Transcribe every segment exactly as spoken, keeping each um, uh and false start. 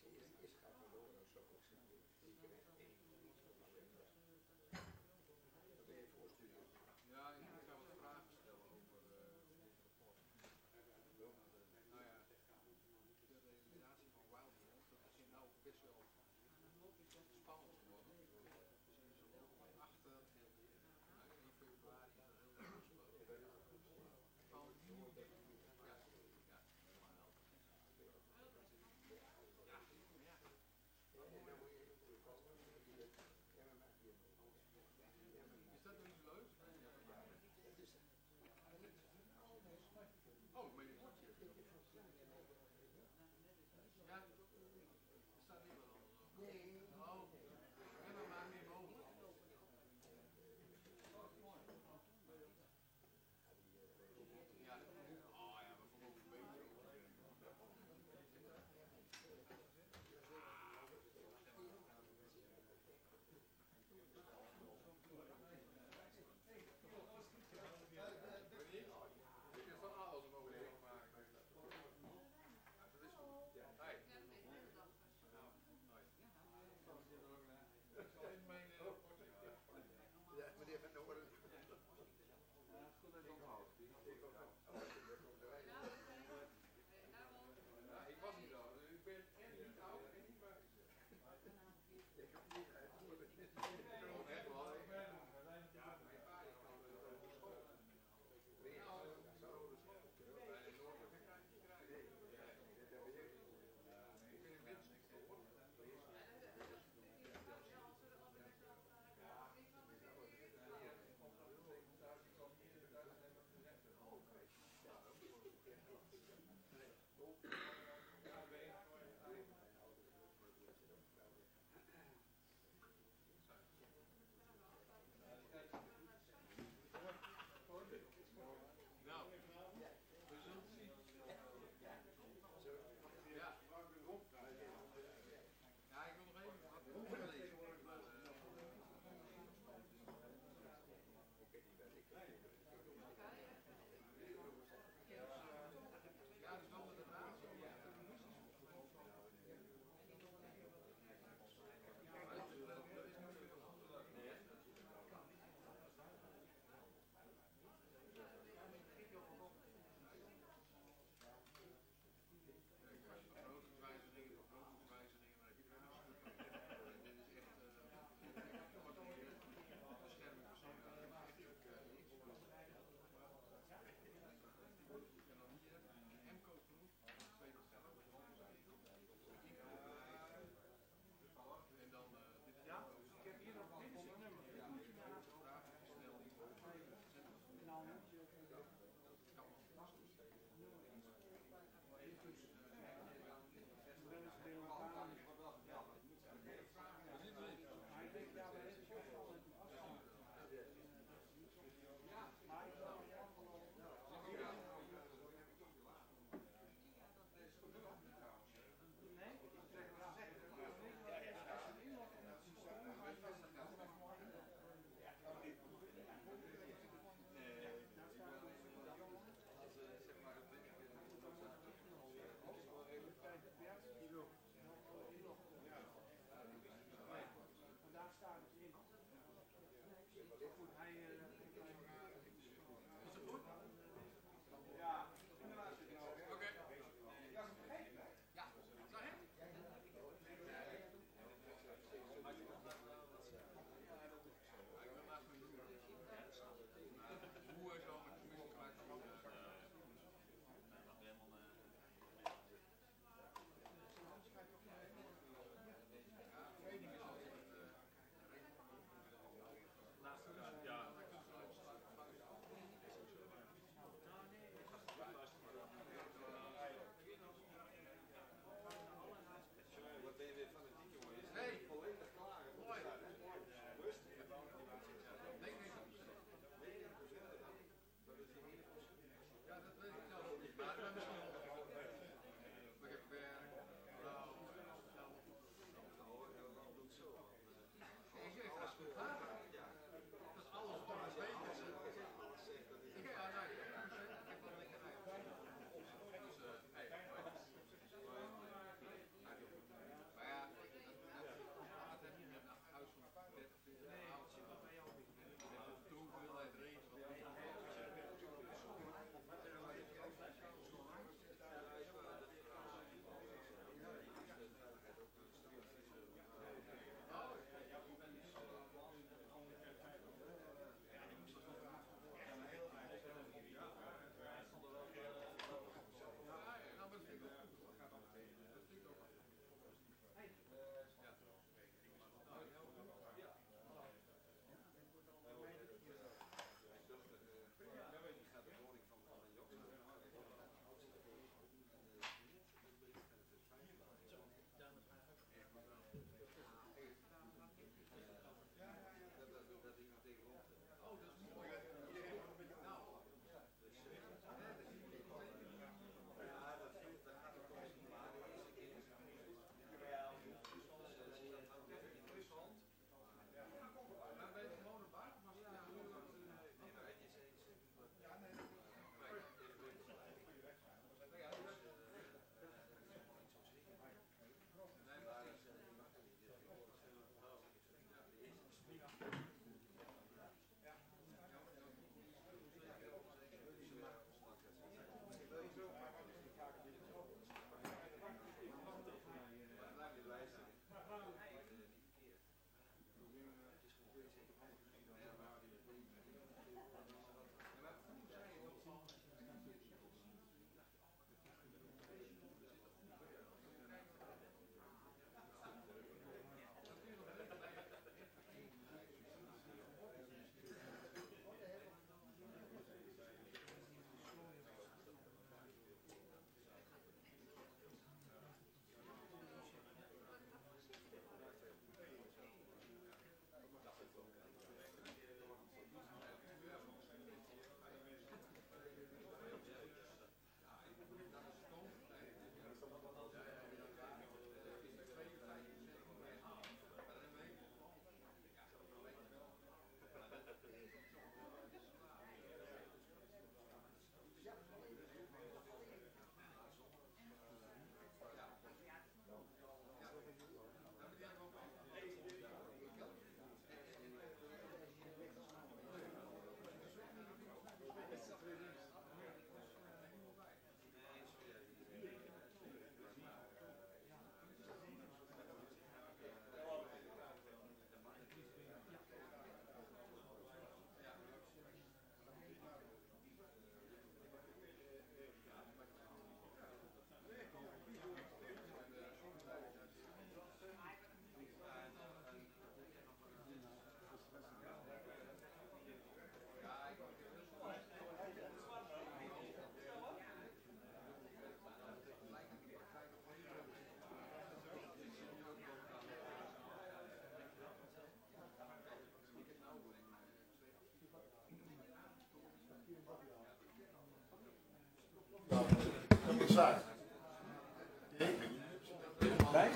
Van alles mogen maken. zwaar. Kijk.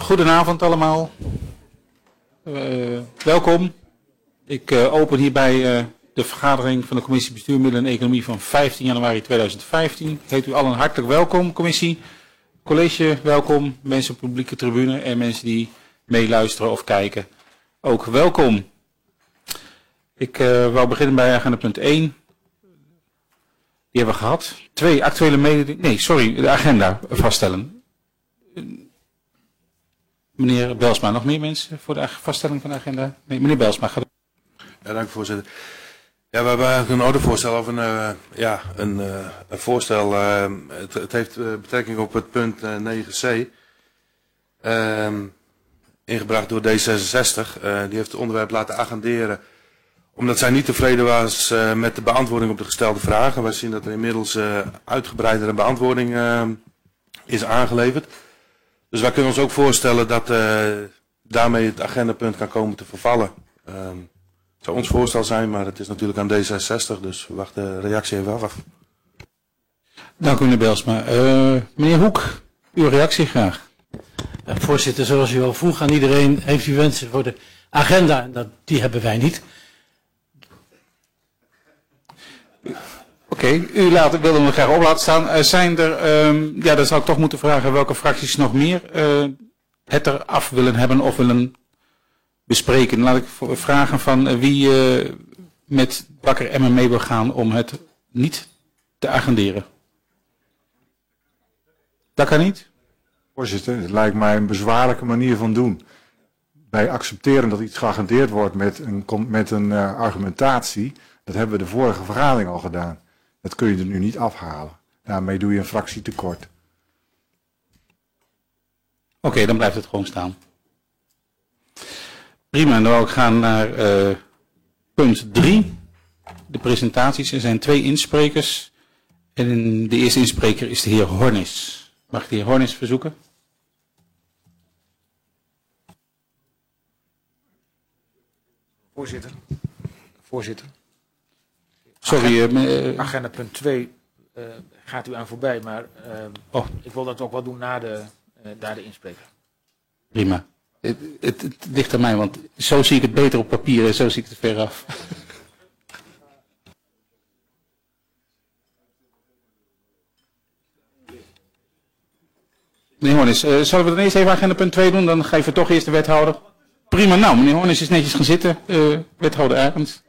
goedenavond allemaal. Uh, welkom. Ik uh, open hierbij uh, de vergadering van de Commissie Bestuur, Middelen en Economie van vijftien januari tweeduizend vijftien. Ik heet u allen hartelijk welkom, commissie. College, welkom. Mensen op de publieke tribune en mensen die meeluisteren of kijken. Ook welkom. Ik uh, wou beginnen bij agenda punt één. Die hebben we gehad. Twee actuele mededelingen. Nee, sorry, de agenda vaststellen. Meneer Belsma, nog meer mensen voor de vaststelling van de agenda? Nee, meneer Belsma, gaat. Ja, dank u voorzitter. Ja, we hebben eigenlijk een ordevoorstel of een, uh, ja, een, uh, een voorstel. Uh, het, het heeft uh, betrekking op het punt uh, negen c. Uh, ingebracht door D zesenzestig. Uh, die heeft het onderwerp laten agenderen. Omdat zij niet tevreden was uh, met de beantwoording op de gestelde vragen. Wij zien dat er inmiddels uh, uitgebreidere beantwoording uh, is aangeleverd. Dus wij kunnen ons ook voorstellen dat uh, daarmee het agendapunt kan komen te vervallen. Uh, het zou ons voorstel zijn, maar het is natuurlijk aan D zesenzestig, dus we wachten de reactie even af. Dank u meneer Belsma. Uh, meneer Hoek, uw reactie graag. Uh, voorzitter, zoals u al vroeg aan iedereen, heeft u wensen voor de agenda, en dat, die hebben wij niet. Oké, okay, u laat, wilde me graag op laten staan. Uh, zijn er, um, ja, dan zou ik toch moeten vragen welke fracties nog meer uh, het eraf willen hebben of willen bespreken. Laat ik vragen van uh, wie uh, met Bakker Emmen mee wil gaan om het niet te agenderen. Dat kan niet? Voorzitter, het lijkt mij een bezwaarlijke manier van doen. Wij accepteren dat iets geagendeerd wordt met een, met een uh, argumentatie. Dat hebben we de vorige vergadering al gedaan. Dat kun je er nu niet afhalen. Daarmee doe je een fractie tekort. Oké, okay, dan blijft het gewoon staan. Prima, dan wil ik gaan naar uh, punt drie. De presentaties. Er zijn twee insprekers. En de eerste inspreker is de heer Hornis. Mag ik de heer Hornis verzoeken? Voorzitter. Voorzitter. Sorry, agenda, uh, agenda punt twee uh, gaat u aan voorbij, maar uh, oh. ik wil dat ook wel doen na de, uh, na de inspreker. Prima. Het, het, het ligt aan mij, want zo zie ik het beter op papier en zo zie ik het ver af. Meneer Hornis, uh, zullen we dan eerst even agenda punt twee doen? Dan geven we toch eerst de wethouder. Prima, nou, meneer Hornis is netjes gaan zitten. Uh, wethouder Arends.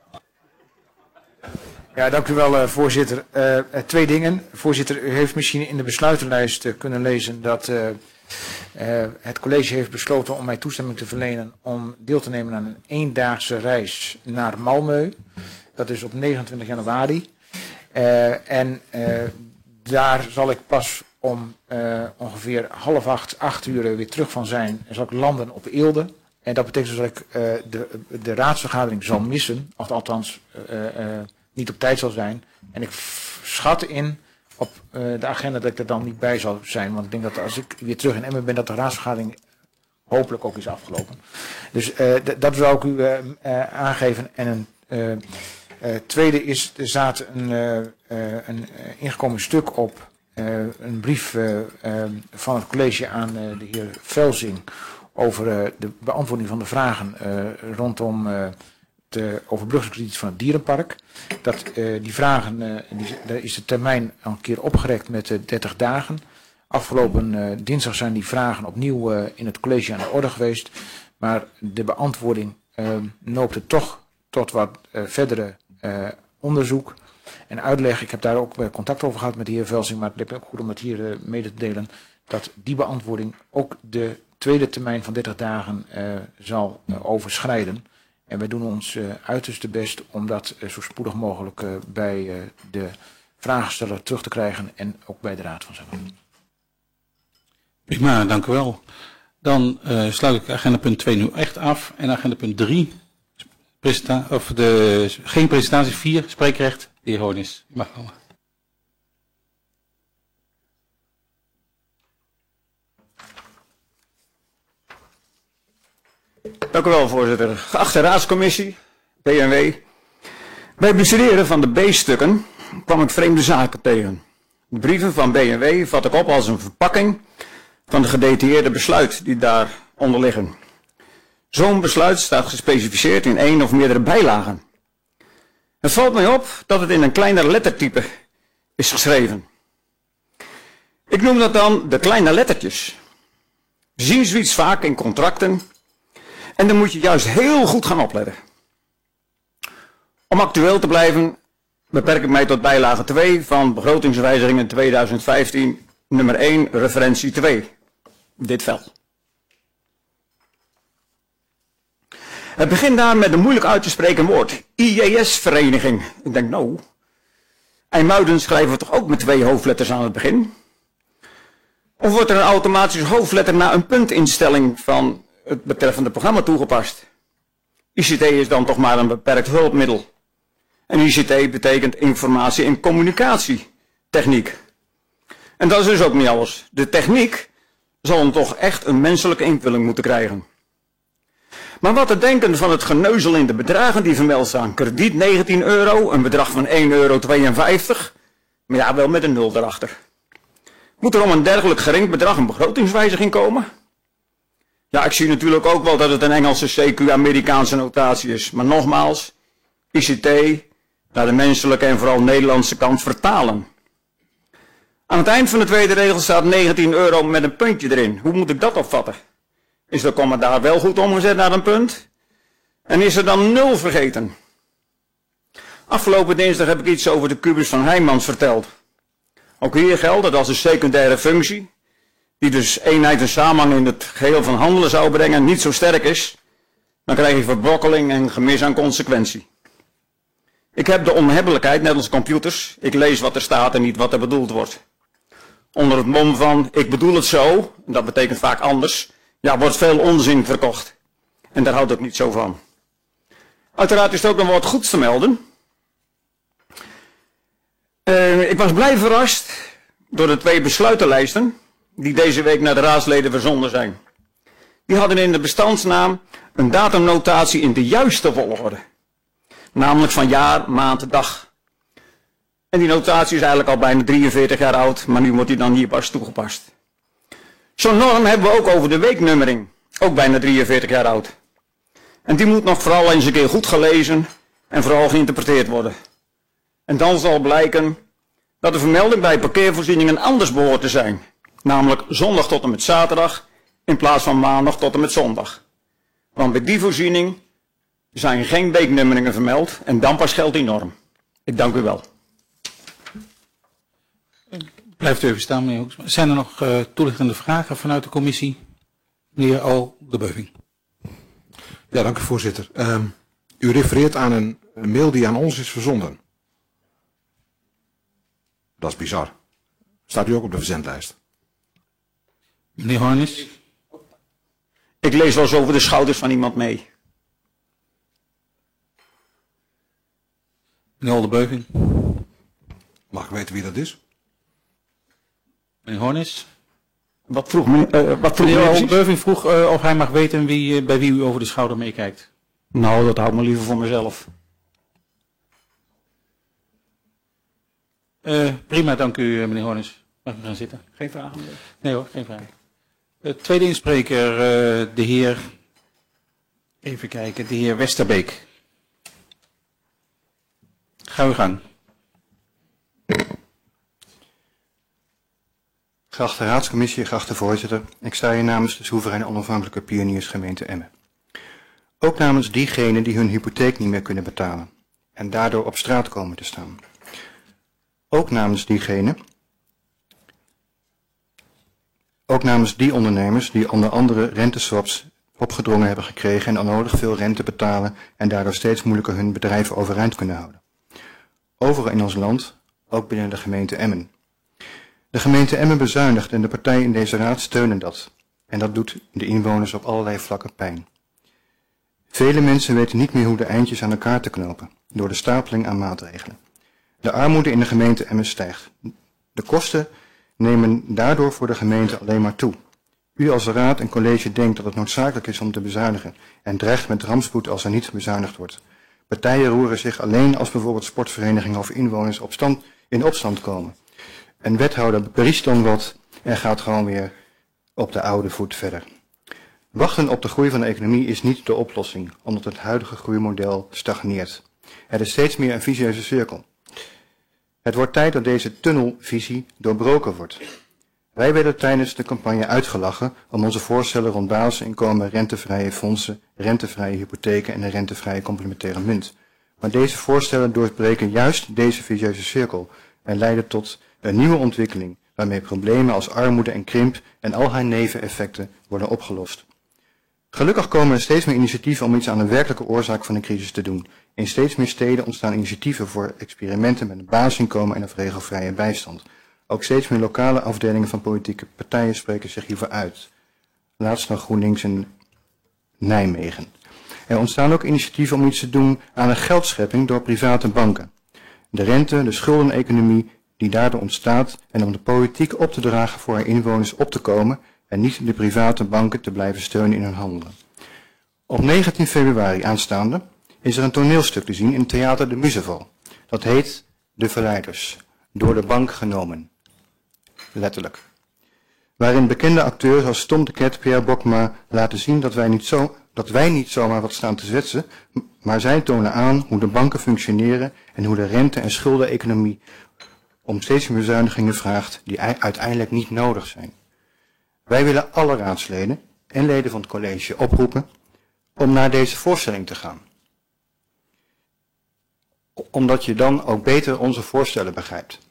Ja, dank u wel, uh, voorzitter. Uh, uh, twee dingen. Voorzitter, u heeft misschien in de besluitenlijst uh, kunnen lezen dat uh, uh, het college heeft besloten om mij toestemming te verlenen om deel te nemen aan een eendaagse reis naar Malmö. Dat is op negenentwintig januari. Uh, en uh, daar zal ik pas om uh, ongeveer half acht, acht uur weer terug van zijn. En zal ik landen op Eelde. En dat betekent dus dat ik uh, de, de raadsvergadering zal missen. Of althans uh, uh, niet op tijd zal zijn. En ik schat in op uh, de agenda dat ik er dan niet bij zal zijn. Want ik denk dat als ik weer terug in Emmen ben, dat de raadsvergadering hopelijk ook is afgelopen. Dus uh, dat zou ik u uh, uh, aangeven. En een uh, uh, tweede is, er staat een, uh, uh, een uh, ingekomen stuk op. Uh, een brief uh, uh, van het college aan uh, de heer Velzing over uh, de beantwoording van de vragen uh, rondom uh, de overbruggingskrediet van het dierenpark. Dat uh, die vragen, uh, die, daar is de termijn al een keer opgerekt met uh, dertig dagen. Afgelopen uh, dinsdag zijn die vragen opnieuw uh, in het college aan de orde geweest. Maar de beantwoording uh, noopte toch tot wat uh, verdere uh, onderzoek en uitleg. Ik heb daar ook uh, contact over gehad met de heer Velzing, maar het lijkt me ook goed om dat hier uh, mede te delen. Dat die beantwoording ook de tweede termijn van dertig dagen uh, zal uh, overschrijden. En wij doen ons uh, uiterste best om dat uh, zo spoedig mogelijk uh, bij uh, de vragensteller terug te krijgen en ook bij de Raad van Zaken. Prima, dank u wel. Dan uh, sluit ik agenda punt twee nu echt af. En agenda punt drie, presenta- of de, geen presentatie, vier, spreekrecht, de heer Hornis. U mag komen. Dank u wel, voorzitter. Geachte raadscommissie, B N W. Bij het bestuderen van de B-stukken kwam ik vreemde zaken tegen. De brieven van B N W vat ik op als een verpakking van het gedetailleerde besluit die daar onderliggen. Zo'n besluit staat gespecificeerd in één of meerdere bijlagen. Het valt mij op dat het in een kleiner lettertype is geschreven. Ik noem dat dan de kleine lettertjes. We zien zoiets vaak in contracten en dan moet je juist heel goed gaan opletten. Om actueel te blijven beperk ik mij tot bijlage twee van begrotingswijzigingen tweeduizend vijftien, nummer één, referentie twee. Dit vel. Het begint daar met een moeilijk uit te spreken woord. I J S-vereniging. Ik denk, nou, IJmuiden schrijven we toch ook met twee hoofdletters aan het begin? Of wordt er een automatische hoofdletter na een puntinstelling van het betreffende programma toegepast? I C T is dan toch maar een beperkt hulpmiddel. En I C T betekent informatie- en communicatietechniek. En dat is dus ook niet alles. De techniek zal dan toch echt een menselijke invulling moeten krijgen. Maar wat te denken van het geneuzel in de bedragen die vermeld staan. Krediet negentien euro, een bedrag van één euro tweeënvijftig. Maar ja, wel met een nul erachter. Moet er om een dergelijk gering bedrag een begrotingswijziging komen? Ja, ik zie natuurlijk ook wel dat het een Engelse C Q-Amerikaanse notatie is. Maar nogmaals, I C T naar de menselijke en vooral Nederlandse kant vertalen. Aan het eind van de tweede regel staat negentien euro met een puntje erin. Hoe moet ik dat opvatten? Is de komma daar wel goed omgezet naar een punt? En is er dan nul vergeten? Afgelopen dinsdag heb ik iets over de kubus van Heijmans verteld. Ook hier geldt dat als een secundaire functie, die dus eenheid en samenhang in het geheel van handelen zou brengen, niet zo sterk is, dan krijg je verbrokkeling en gemis aan consequentie. Ik heb de onhebbelijkheid, net als computers, ik lees wat er staat en niet wat er bedoeld wordt. Onder het mom van, ik bedoel het zo, en dat betekent vaak anders, ja, wordt veel onzin verkocht. En daar houd ik niet zo van. Uiteraard is er ook nog wat goeds te melden. Uh, ik was blij verrast door de twee besluitenlijsten die deze week naar de raadsleden verzonden zijn. Die hadden in de bestandsnaam een datumnotatie in de juiste volgorde. Namelijk van jaar, maand, dag. En die notatie is eigenlijk al bijna drieënveertig jaar oud, maar nu wordt die dan hier pas toegepast. Zo'n norm hebben we ook over de weeknummering, ook bijna drieënveertig jaar oud. En die moet nog vooral eens een keer goed gelezen en vooral geïnterpreteerd worden. En dan zal blijken dat de vermelding bij parkeervoorzieningen anders behoort te zijn. Namelijk zondag tot en met zaterdag in plaats van maandag tot en met zondag. Want bij die voorziening zijn geen weeknummeringen vermeld en dan pas geldt die norm. Ik dank u wel. Blijft u even staan, meneer Hoeksma. Zijn er nog uh, toelichtende vragen vanuit de commissie? Meneer Al de Beuving. Ja, dank u voorzitter. Uh, u refereert aan een, een mail die aan ons is verzonden. Dat is bizar. Staat u ook op de verzendlijst? Meneer Hornis. Ik lees wel eens over de schouders van iemand mee. Meneer Al de Beuving. Mag ik weten wie dat is? Meneer Hornis. Wat vroeg meneer, uh, wat vroeg meneer meneer Al de Beuving vroeg uh, of hij mag weten wie, uh, bij wie u over de schouder meekijkt. Nou, dat hou ik me liever voor mezelf. Uh, prima, dank u meneer Hornis. Mag u gaan zitten? Geen vragen meer? Nee hoor, geen vraag. Uh, tweede inspreker, uh, de heer, even kijken, de heer Westerbeek. Ga uw gang. Geachte raadscommissie, geachte voorzitter, ik sta hier namens de soevereine onafhankelijke pioniersgemeente Emmen. Ook namens diegenen die hun hypotheek niet meer kunnen betalen en daardoor op straat komen te staan. Ook namens diegenen, ook namens die ondernemers die onder andere renteswaps opgedrongen hebben gekregen en onnodig veel rente betalen en daardoor steeds moeilijker hun bedrijven overeind kunnen houden. Overal in ons land, ook binnen de gemeente Emmen. De gemeente Emmen bezuinigt en de partijen in deze raad steunen dat. En dat doet de inwoners op allerlei vlakken pijn. Vele mensen weten niet meer hoe de eindjes aan elkaar te knopen, door de stapeling aan maatregelen. De armoede in de gemeente Emmen stijgt. De kosten nemen daardoor voor de gemeente alleen maar toe. U als raad en college denkt dat het noodzakelijk is om te bezuinigen en dreigt met rampspoed als er niet bezuinigd wordt. Partijen roeren zich alleen als bijvoorbeeld sportverenigingen of inwoners op stand, in opstand komen. Een wethouder bericht dan wat en gaat gewoon weer op de oude voet verder. Wachten op de groei van de economie is niet de oplossing, omdat het huidige groeimodel stagneert. Het is steeds meer een vicieuze cirkel. Het wordt tijd dat deze tunnelvisie doorbroken wordt. Wij werden tijdens de campagne uitgelachen om onze voorstellen rond basisinkomen, rentevrije fondsen, rentevrije hypotheken en een rentevrije complementaire munt. Maar deze voorstellen doorbreken juist deze vicieuze cirkel en leiden tot een nieuwe ontwikkeling, waarmee problemen als armoede en krimp en al haar neveneffecten worden opgelost. Gelukkig komen er steeds meer initiatieven om iets aan de werkelijke oorzaak van de crisis te doen. In steeds meer steden ontstaan initiatieven voor experimenten met een basisinkomen en een regelvrije bijstand. Ook steeds meer lokale afdelingen van politieke partijen spreken zich hiervoor uit. Laatst nog GroenLinks in Nijmegen. Er ontstaan ook initiatieven om iets te doen aan een geldschepping door private banken. De rente, de schuldeneconomie die daardoor ontstaat en om de politiek op te dragen voor haar inwoners op te komen en niet de private banken te blijven steunen in hun handelen. Op negentien februari aanstaande is er een toneelstuk te zien in Theater de Muzeval. Dat heet De Verleiders, door de bank genomen. Letterlijk. Waarin bekende acteurs als Tom de Ket, Pierre Bokma laten zien dat wij niet, zo, dat wij niet zomaar wat staan te zwetsen, maar zij tonen aan hoe de banken functioneren en hoe de rente- en schuldeneconomie om steeds meer bezuinigingen vraagt die uiteindelijk niet nodig zijn. Wij willen alle raadsleden en leden van het college oproepen om naar deze voorstelling te gaan. Omdat je dan ook beter onze voorstellen begrijpt.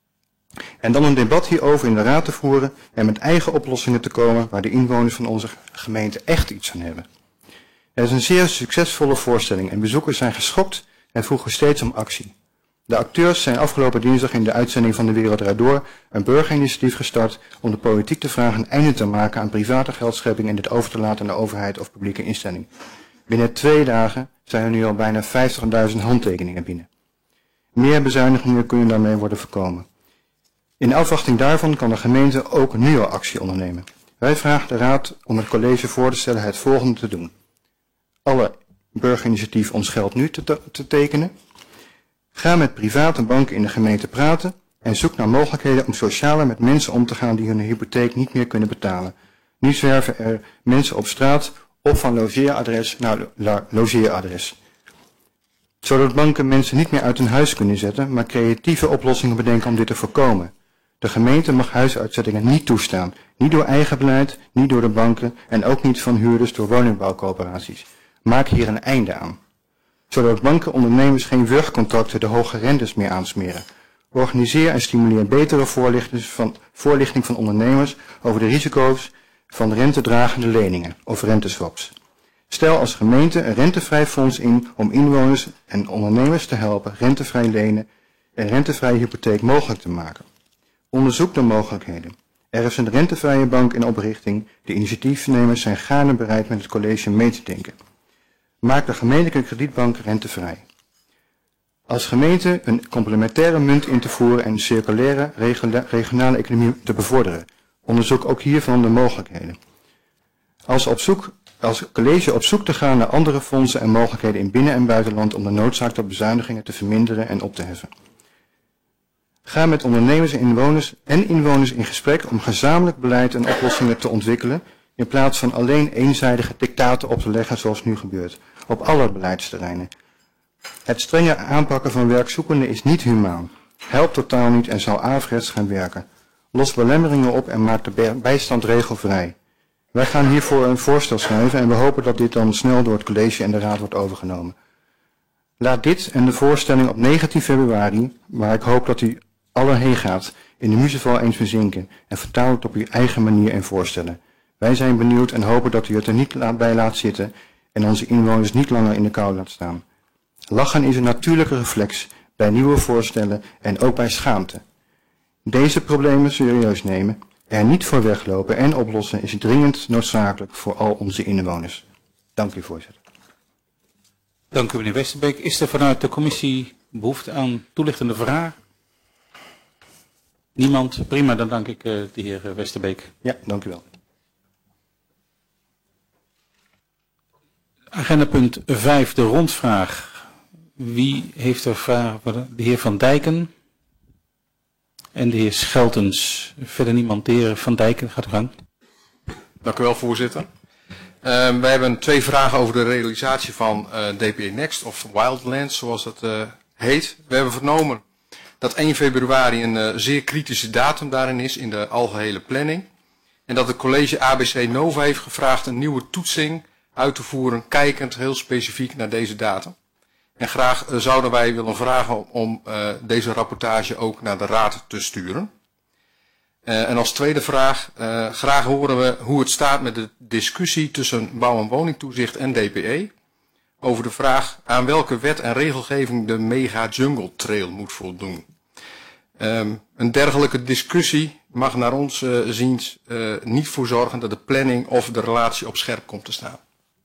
En dan een debat hierover in de raad te voeren en met eigen oplossingen te komen waar de inwoners van onze gemeente echt iets aan hebben. Het is een zeer succesvolle voorstelling en bezoekers zijn geschokt en vroegen steeds om actie. De acteurs zijn afgelopen dinsdag in de uitzending van De Wereld Draait Door een burgerinitiatief gestart om de politiek te vragen een einde te maken aan private geldschepping en dit over te laten aan de overheid of publieke instelling. Binnen twee dagen zijn er nu al bijna vijftigduizend handtekeningen binnen. Meer bezuinigingen kunnen daarmee worden voorkomen. In afwachting daarvan kan de gemeente ook nu al actie ondernemen. Wij vragen de raad om het college voor te stellen het volgende te doen. Alle burgerinitiatieven ons geld nu te, te, te tekenen. Ga met private banken in de gemeente praten en zoek naar mogelijkheden om socialer met mensen om te gaan die hun hypotheek niet meer kunnen betalen. Nu zwerven er mensen op straat of van logeeradres naar logeeradres. Zodat banken mensen niet meer uit hun huis kunnen zetten, maar creatieve oplossingen bedenken om dit te voorkomen. De gemeente mag huisuitzettingen niet toestaan, niet door eigen beleid, niet door de banken en ook niet van huurders door woningbouwcoöperaties. Maak hier een einde aan. Zodat banken ondernemers geen wurgcontracten de hoge rentes meer aansmeren. Organiseer en stimuleer betere voorlichting van, voorlichting van ondernemers over de risico's van rentedragende leningen of renteswaps. Stel als gemeente een rentevrij fonds in om inwoners en ondernemers te helpen rentevrij lenen en rentevrije hypotheek mogelijk te maken. Onderzoek de mogelijkheden. Er is een rentevrije bank in oprichting. De initiatiefnemers zijn gaarne bereid met het college mee te denken. Maak de gemeentelijke kredietbank rentevrij. Als gemeente een complementaire munt in te voeren en een circulaire regionale economie te bevorderen. Onderzoek ook hiervan de mogelijkheden. Als, op zoek, als college op zoek te gaan naar andere fondsen en mogelijkheden in binnen- en buitenland om de noodzaak tot bezuinigingen te verminderen en op te heffen. Ga met ondernemers en inwoners, en inwoners in gesprek om gezamenlijk beleid en oplossingen te ontwikkelen, in plaats van alleen eenzijdige dictaten op te leggen zoals nu gebeurt, op alle beleidsterreinen. Het strenge aanpakken van werkzoekenden is niet humaan, helpt totaal niet en zal averechts gaan werken. Los belemmeringen op en maak de bijstand regelvrij. Wij gaan hiervoor een voorstel schrijven en we hopen dat dit dan snel door het college en de raad wordt overgenomen. Laat dit en de voorstelling op negentien februari, waar ik hoop dat u allen heen gaat, in de Muzeval eens bezinken en vertaal het op uw eigen manier en voorstellen. Wij zijn benieuwd en hopen dat u het er niet bij laat zitten en onze inwoners niet langer in de kou laat staan. Lachen is een natuurlijke reflex bij nieuwe voorstellen en ook bij schaamte. Deze problemen serieus nemen, er niet voor weglopen en oplossen is dringend noodzakelijk voor al onze inwoners. Dank u, voorzitter. Dank u, meneer Westerbeek. Is er vanuit de commissie behoefte aan toelichtende vragen? Niemand? Prima, dan dank ik uh, de heer Westerbeek. Ja, dank u wel. Agenda punt vijf, de rondvraag. Wie heeft er vragen? De heer Van Dijken en de heer Scheltens. Verder niemand. De heer Van Dijken, gaat u gang. Dank u wel, voorzitter. Uh, we hebben twee vragen over de realisatie van uh, D P A Next of Wildlands, zoals het uh, heet. We hebben vernomen dat één februari een uh, zeer kritische datum daarin is in de algehele planning. En dat het college A B C Nova heeft gevraagd een nieuwe toetsing uit te voeren, kijkend heel specifiek naar deze datum. En graag uh, zouden wij willen vragen om uh, deze rapportage ook naar de raad te sturen. Uh, en als tweede vraag, uh, graag horen we hoe het staat met de discussie tussen bouw- en woningtoezicht en D P E. Over de vraag aan welke wet en regelgeving de Mega Jungle Trail moet voldoen. Um, een dergelijke discussie mag naar ons uh, ziens uh, niet voor zorgen dat de planning of de relatie op scherp komt te staan.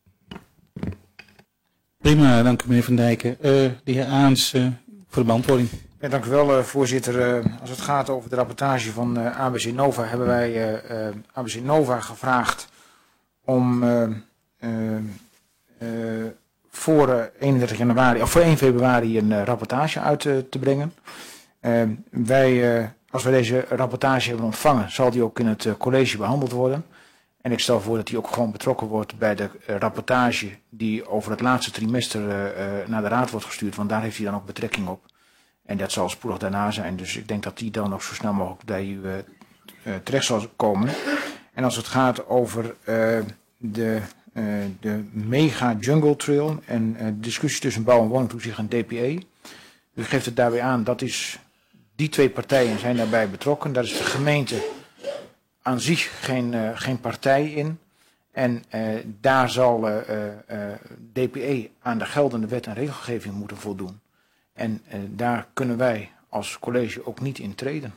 Prima, dank u meneer Van Dijken. Uh, de heer Aans uh, voor de beantwoording. Ja, dank u wel, uh, voorzitter. Uh, als het gaat over de rapportage van uh, A B C Nova, hebben wij uh, uh, A B C Nova gevraagd om uh, uh, uh, voor uh, eenendertig januari of voor één februari een uh, rapportage uit uh, te brengen. Uh, wij, uh, als wij deze rapportage hebben ontvangen, zal die ook in het uh, college behandeld worden. En ik stel voor dat die ook gewoon betrokken wordt bij de uh, rapportage die over het laatste trimester uh, uh, naar de raad wordt gestuurd, want daar heeft hij dan ook betrekking op. En dat zal spoedig daarna zijn, dus ik denk dat die dan ook zo snel mogelijk bij u uh, uh, terecht zal komen. En als het gaat over uh, de, uh, de Mega Jungle Trail en uh, discussie tussen bouw- en woningtoezicht en D P E. U geeft het daarbij aan, dat is, die twee partijen zijn daarbij betrokken. Daar is de gemeente aan zich geen, uh, geen partij in. En uh, daar zal uh, uh, D P E aan de geldende wet en regelgeving moeten voldoen. En uh, daar kunnen wij als college ook niet in treden.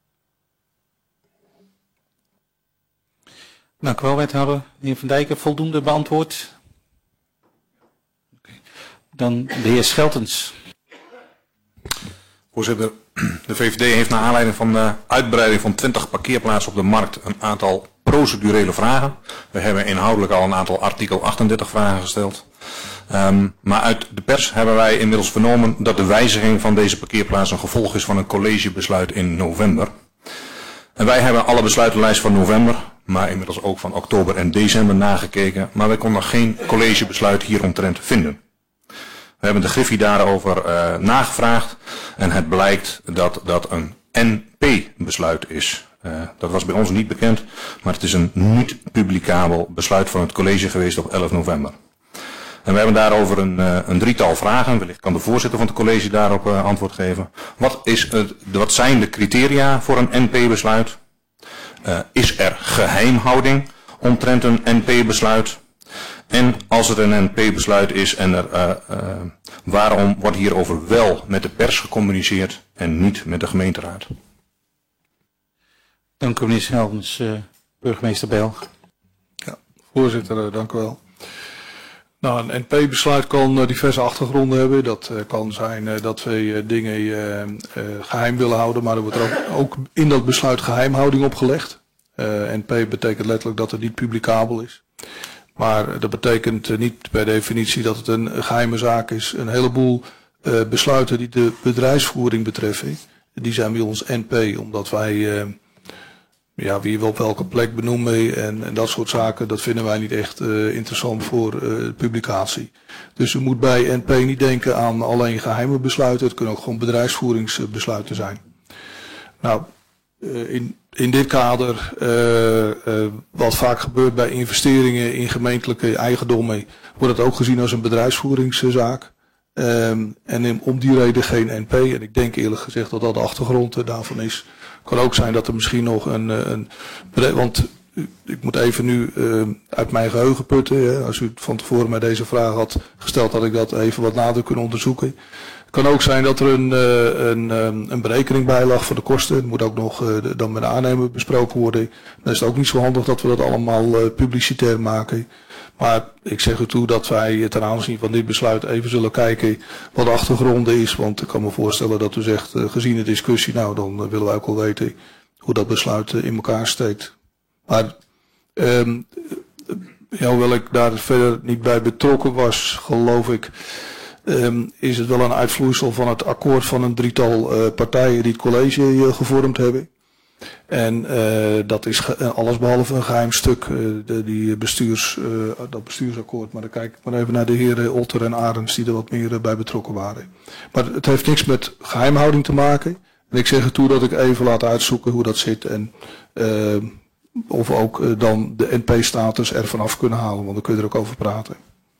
Dank u wel, wethouder. De heer Van Dijken, voldoende beantwoord. Okay. Dan de heer Scheltens. Voorzitter, de V V D heeft naar aanleiding van de uitbreiding van twintig parkeerplaatsen op de markt een aantal procedurele vragen. We hebben inhoudelijk al een aantal artikel achtendertig vragen gesteld. Um, maar uit de pers hebben wij inmiddels vernomen dat de wijziging van deze parkeerplaatsen een gevolg is van een collegebesluit in november. En wij hebben alle besluitenlijst van november, maar inmiddels ook van oktober en december nagekeken, maar wij konden geen collegebesluit hieromtrent vinden. We hebben de Griffie daarover uh, nagevraagd en het blijkt dat dat een N P-besluit is. Uh, dat was bij ons niet bekend, maar het is een niet publicabel besluit van het college geweest op elf november. En we hebben daarover een, uh, een drietal vragen. Wellicht kan de voorzitter van het college daarop uh, antwoord geven. Wat, is het, wat zijn de criteria voor een N P-besluit? Uh, is er geheimhouding omtrent een N P-besluit? En als er een N P-besluit is, en er, uh, uh, waarom wordt hierover wel met de pers gecommuniceerd en niet met de gemeenteraad? Dank u meneer Scheltens, uh, burgemeester Belg. Ja, voorzitter, uh, dank u wel. Nou, een N P-besluit kan uh, diverse achtergronden hebben. Dat uh, kan zijn uh, dat we uh, dingen uh, uh, geheim willen houden, maar er wordt er ook, ook in dat besluit geheimhouding opgelegd. Uh, N P betekent letterlijk dat het niet publicabel is. Maar dat betekent uh, niet per definitie dat het een geheime zaak is. Een heleboel uh, besluiten die de bedrijfsvoering betreffen, die zijn bij ons N P, omdat wij uh, ja, wie we op welke plek benoemen en, en dat soort zaken, dat vinden wij niet echt uh, interessant voor uh, publicatie. Dus u moet bij N P niet denken aan alleen geheime besluiten, het kunnen ook gewoon bedrijfsvoeringsbesluiten zijn. Nou, uh, in, in dit kader, uh, uh, wat vaak gebeurt bij investeringen in gemeentelijke eigendommen, wordt het ook gezien als een bedrijfsvoeringszaak. Um, en om die reden geen N P. En ik denk eerlijk gezegd dat dat de achtergrond daarvan is. Het kan ook zijn dat er misschien nog een, een want ik moet even nu uh, uit mijn geheugen putten. Hè. Als u van tevoren mij deze vraag had gesteld, had ik dat even wat nader kunnen onderzoeken. Het kan ook zijn dat er een, uh, een, um, een berekening bij lag voor de kosten. Het moet ook nog uh, dan met de aannemer besproken worden. Dan is het ook niet zo handig dat we dat allemaal uh, publicitair maken. Maar ik zeg u toe dat wij ten aanzien van dit besluit even zullen kijken wat de achtergrond is. Want ik kan me voorstellen dat u zegt, uh, gezien de discussie, nou dan uh, willen wij ook wel weten hoe dat besluit uh, in elkaar steekt. Maar um, ja, hoewel ik daar verder niet bij betrokken was, geloof ik, um, is het wel een uitvloeisel van het akkoord van een drietal uh, partijen die het college uh, gevormd hebben. En uh, dat is ge- allesbehalve een geheim stuk, uh, de, die bestuurs, uh, dat bestuursakkoord. Maar dan kijk ik maar even naar de heren Olter en Arends die er wat meer uh, bij betrokken waren. Maar het heeft niks met geheimhouding te maken. En ik zeg er toe dat ik even laat uitzoeken hoe dat zit. En uh, of we ook uh, dan de N P-status ervan af kunnen halen, want dan kun je er ook over praten.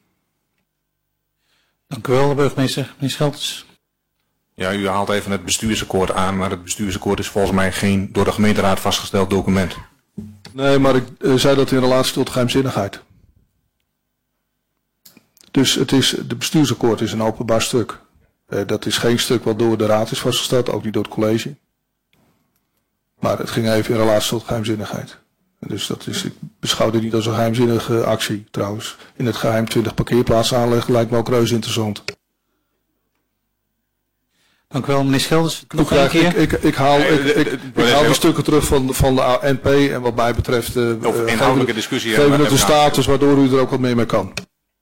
Dank u wel, burgemeester. Meneer Schelters. Ja, u haalt even het bestuursakkoord aan, maar het bestuursakkoord is volgens mij geen door de gemeenteraad vastgesteld document. Nee, maar ik uh, zei dat in relatie tot geheimzinnigheid. Dus het is, de bestuursakkoord is een openbaar stuk. Uh, dat is geen stuk wat door de raad is vastgesteld, ook niet door het college. Maar het ging even in relatie tot geheimzinnigheid. Dus dat is, ik beschouw dit niet als een geheimzinnige actie trouwens. In het geheim twintig parkeerplaatsen aanleggen lijkt me ook reuze interessant. Dank u wel, meneer Schelders. Nog een krijg, keer. ik, ik, ik haal, ik, ik, ik, ik haal de stukken terug van, van de N P en wat mij betreft uh, Over inhoudelijke discussie. geven het een status waardoor u er ook wat meer mee kan.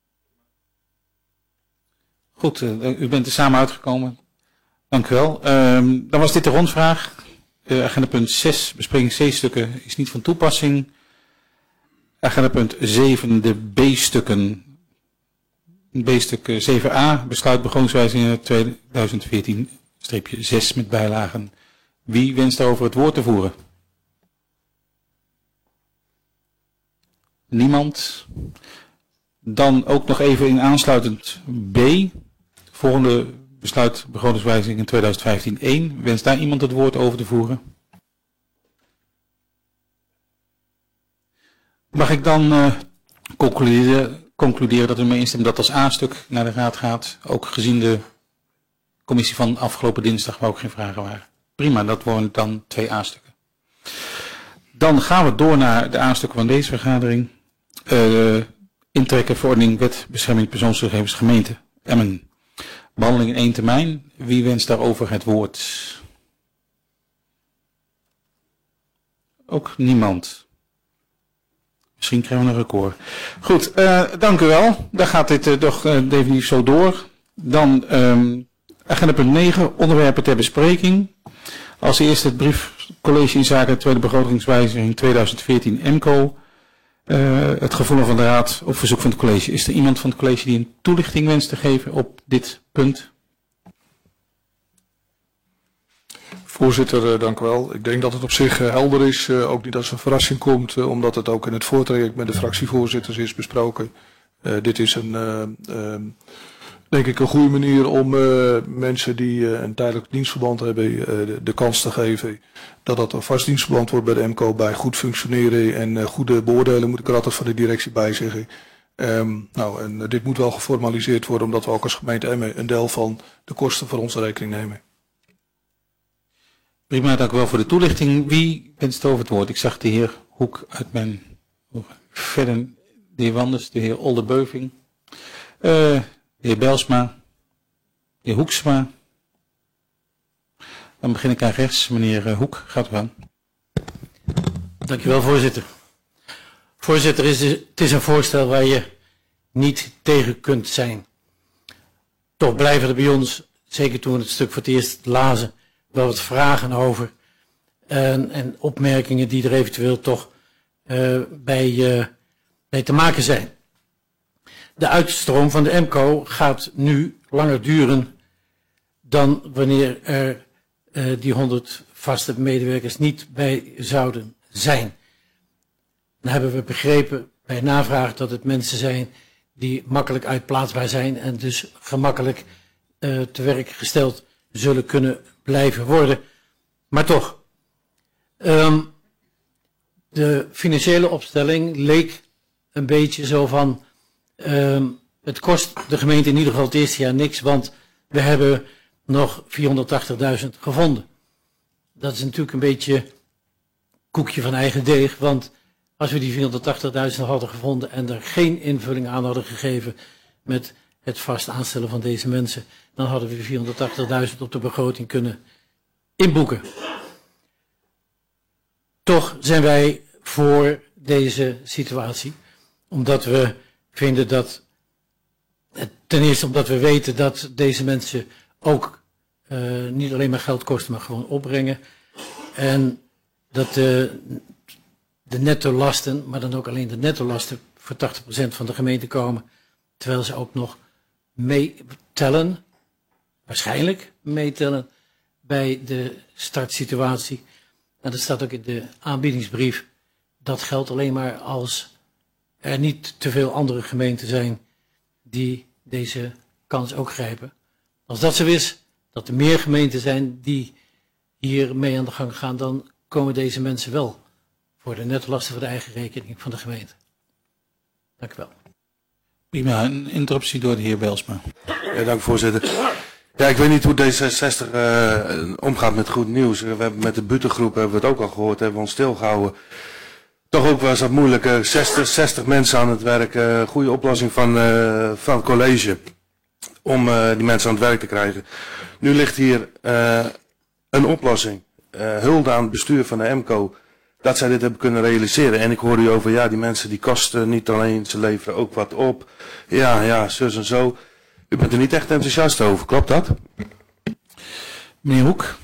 Goed, uh, u bent er samen uitgekomen. Dank u wel. Um, dan was dit de rondvraag. Uh, agenda punt zes, bespreking C-stukken, is niet van toepassing. Agenda punt zeven, de B-stukken. B-stuk zeven a, besluit begrotingswijzigingen tweeduizend veertien zes met bijlagen. Wie wenst daarover het woord te voeren? Niemand. Dan ook nog even in aansluitend B. Volgende besluit begrotingswijziging in tweeduizend vijftien één. Wenst daar iemand het woord over te voeren? Mag ik dan uh, concluderen, concluderen dat u mee instemt dat als A-stuk naar de raad gaat, ook gezien de commissie van afgelopen dinsdag waar ook geen vragen waren? Prima, dat worden dan twee A-stukken. Dan gaan we door naar de A-stukken van deze vergadering. Uh, intrekken verordening wet bescherming persoonsgegevens gemeente Emmen. Behandeling in één termijn. Wie wenst daarover het woord? Ook niemand. Misschien krijgen we een record. Goed, uh, dank u wel. Dan gaat dit uh, toch uh, definitief zo door. Dan um, agenda punt negen, onderwerpen ter bespreking. Als eerste het briefcollege in zaken tweede begrotingswijziging tweeduizend veertien M C O. Uh, het gevoelen van de raad op verzoek van het college. Is er iemand van het college die een toelichting wenst te geven op dit punt? Voorzitter, dank u wel. Ik denk dat het op zich helder is, ook niet als een verrassing komt, omdat het ook in het voortraject met de fractievoorzitters is besproken. Uh, dit is een, uh, uh, denk ik, een goede manier om uh, mensen die uh, een tijdelijk dienstverband hebben uh, de, de kans te geven dat dat een vast dienstverband wordt bij de M C O, bij goed functioneren en uh, goede beoordelen, moet ik er altijd van de directie bij zeggen. Um, nou, en uh, dit moet wel geformaliseerd worden, omdat we ook als gemeente Emmen een deel van de kosten voor onze rekening nemen. Prima, dank u wel voor de toelichting. Wie wenst over het woord? Ik zag de heer Hoek uit mijn verder, de heer Wanders, de heer Oldenbeuving, uh, de heer Belsma, de heer Hoeksma. Dan begin ik aan rechts. Meneer Hoek, gaat u aan. Dank u wel, voorzitter. Voorzitter, het is, het is een voorstel waar je niet tegen kunt zijn. Toch blijven er bij ons, zeker toen we het stuk voor het eerst lazen, wel wat vragen over en, en opmerkingen die er eventueel toch uh, bij, uh, bij te maken zijn. De uitstroom van de M C O gaat nu langer duren dan wanneer er uh, die honderd vaste medewerkers niet bij zouden zijn. Dan hebben we begrepen bij navraag dat het mensen zijn die makkelijk uitplaatsbaar zijn en dus gemakkelijk uh, te werk gesteld zullen kunnen blijven worden. Maar toch, um, de financiële opstelling leek een beetje zo van, um, het kost de gemeente in ieder geval het eerste jaar niks, want we hebben nog vierhonderdtachtigduizend gevonden. Dat is natuurlijk een beetje koekje van eigen deeg, want als we die vierhonderdtachtigduizend hadden gevonden en er geen invulling aan hadden gegeven met het vast aanstellen van deze mensen, dan hadden we vierhonderdtachtigduizend op de begroting kunnen inboeken. Toch zijn wij voor deze situatie, omdat we vinden dat, ten eerste omdat we weten dat deze mensen ook uh, niet alleen maar geld kosten, maar gewoon opbrengen. En dat de, de netto-lasten, maar dan ook alleen de netto-lasten voor tachtig procent van de gemeente komen, terwijl ze ook nog meetellen, waarschijnlijk meetellen, bij de startsituatie. En dat staat ook in de aanbiedingsbrief. Dat geldt alleen maar als er niet te veel andere gemeenten zijn die deze kans ook grijpen. Als dat zo is, dat er meer gemeenten zijn die hier mee aan de gang gaan, dan komen deze mensen wel voor de nettolasten voor de eigen rekening van de gemeente. Dank u wel. Prima, een interruptie door de heer Bijlsma. Ja, dank voorzitter. Ja, ik weet niet hoe D zesenzestig uh, omgaat met goed nieuws. We hebben met de butengroep hebben we het ook al gehoord, hebben we ons stilgehouden. Toch ook was dat moeilijk. Uh, zestig, zestig mensen aan het werk. Uh, goede oplossing van, uh, van het college om uh, die mensen aan het werk te krijgen. Nu ligt hier uh, een oplossing. Uh, hulde aan het bestuur van de M C O. Dat zij dit hebben kunnen realiseren. En ik hoor u over, ja, die mensen die kosten niet alleen, ze leveren ook wat op. Ja, ja, zus en zo. U bent er niet echt enthousiast over, klopt dat? Meneer Hoek.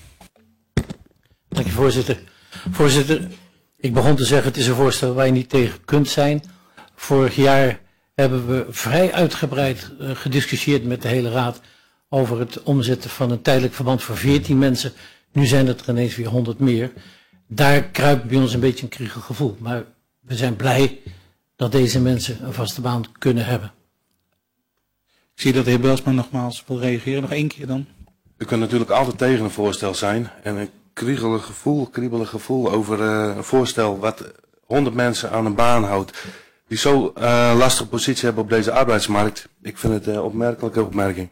Dank je, voorzitter. Voorzitter, ik begon te zeggen, het is een voorstel waar je niet tegen kunt zijn. Vorig jaar hebben we vrij uitgebreid uh, gediscussieerd met de hele raad over het omzetten van een tijdelijk verband voor veertien mensen. Nu zijn het er ineens weer honderd meer. Daar kruipt bij ons een beetje een kriegel gevoel. Maar we zijn blij dat deze mensen een vaste baan kunnen hebben. Ik zie dat de heer Bijlsma nogmaals wil reageren. Nog één keer dan. U kunt natuurlijk altijd tegen een voorstel zijn. En een kriegelig gevoel, kriebelig gevoel over uh, een voorstel wat honderd mensen aan een baan houdt. Die zo'n uh, lastige positie hebben op deze arbeidsmarkt. Ik vind het een uh, opmerkelijke opmerking.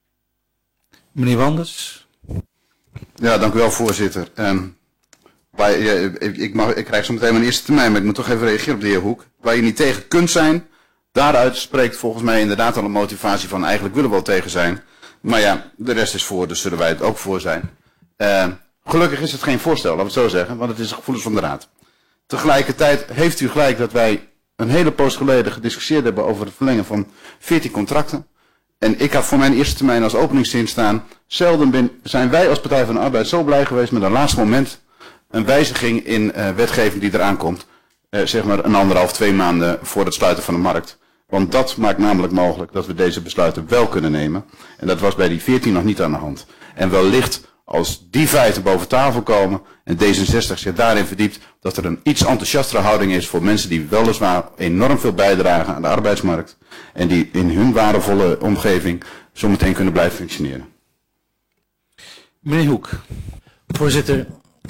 Meneer Wanders. Ja, dank u wel, voorzitter. Um, waar, ja, ik, mag, ik krijg zo meteen mijn eerste termijn, maar ik moet toch even reageren op de heer Hoek. Waar je niet tegen kunt zijn, daaruit spreekt volgens mij inderdaad al een motivatie van eigenlijk willen we wel tegen zijn. Maar ja, de rest is voor, dus zullen wij het ook voor zijn. Uh, gelukkig is het geen voorstel, laten we het zo zeggen, want het is gevoelens van de raad. Tegelijkertijd heeft u gelijk dat wij een hele poos geleden gediscussieerd hebben over het verlengen van veertien contracten. En ik had voor mijn eerste termijn als openingszin staan, zelden ben, zijn wij als Partij van de Arbeid zo blij geweest met een laatste moment een wijziging in uh, wetgeving die eraan komt. Uh, zeg maar een anderhalf, twee maanden voor het sluiten van de markt. Want dat maakt namelijk mogelijk dat we deze besluiten wel kunnen nemen. En dat was bij die veertien nog niet aan de hand. En wellicht als die feiten boven tafel komen en D zesenzestig zich daarin verdiept, dat er een iets enthousiastere houding is voor mensen die weliswaar enorm veel bijdragen aan de arbeidsmarkt en die in hun waardevolle omgeving zometeen kunnen blijven functioneren. Meneer Hoek. Voorzitter,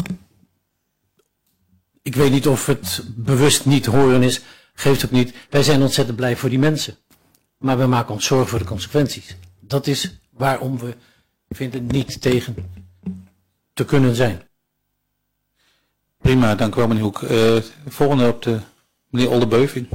ik weet niet of het bewust niet horen is, geeft ook niet. Wij zijn ontzettend blij voor die mensen. Maar we maken ons zorgen voor de consequenties. Dat is waarom we vinden niet tegen te kunnen zijn. Prima, dank u wel meneer Hoek. Uh, volgende op de meneer Oldenbeuving.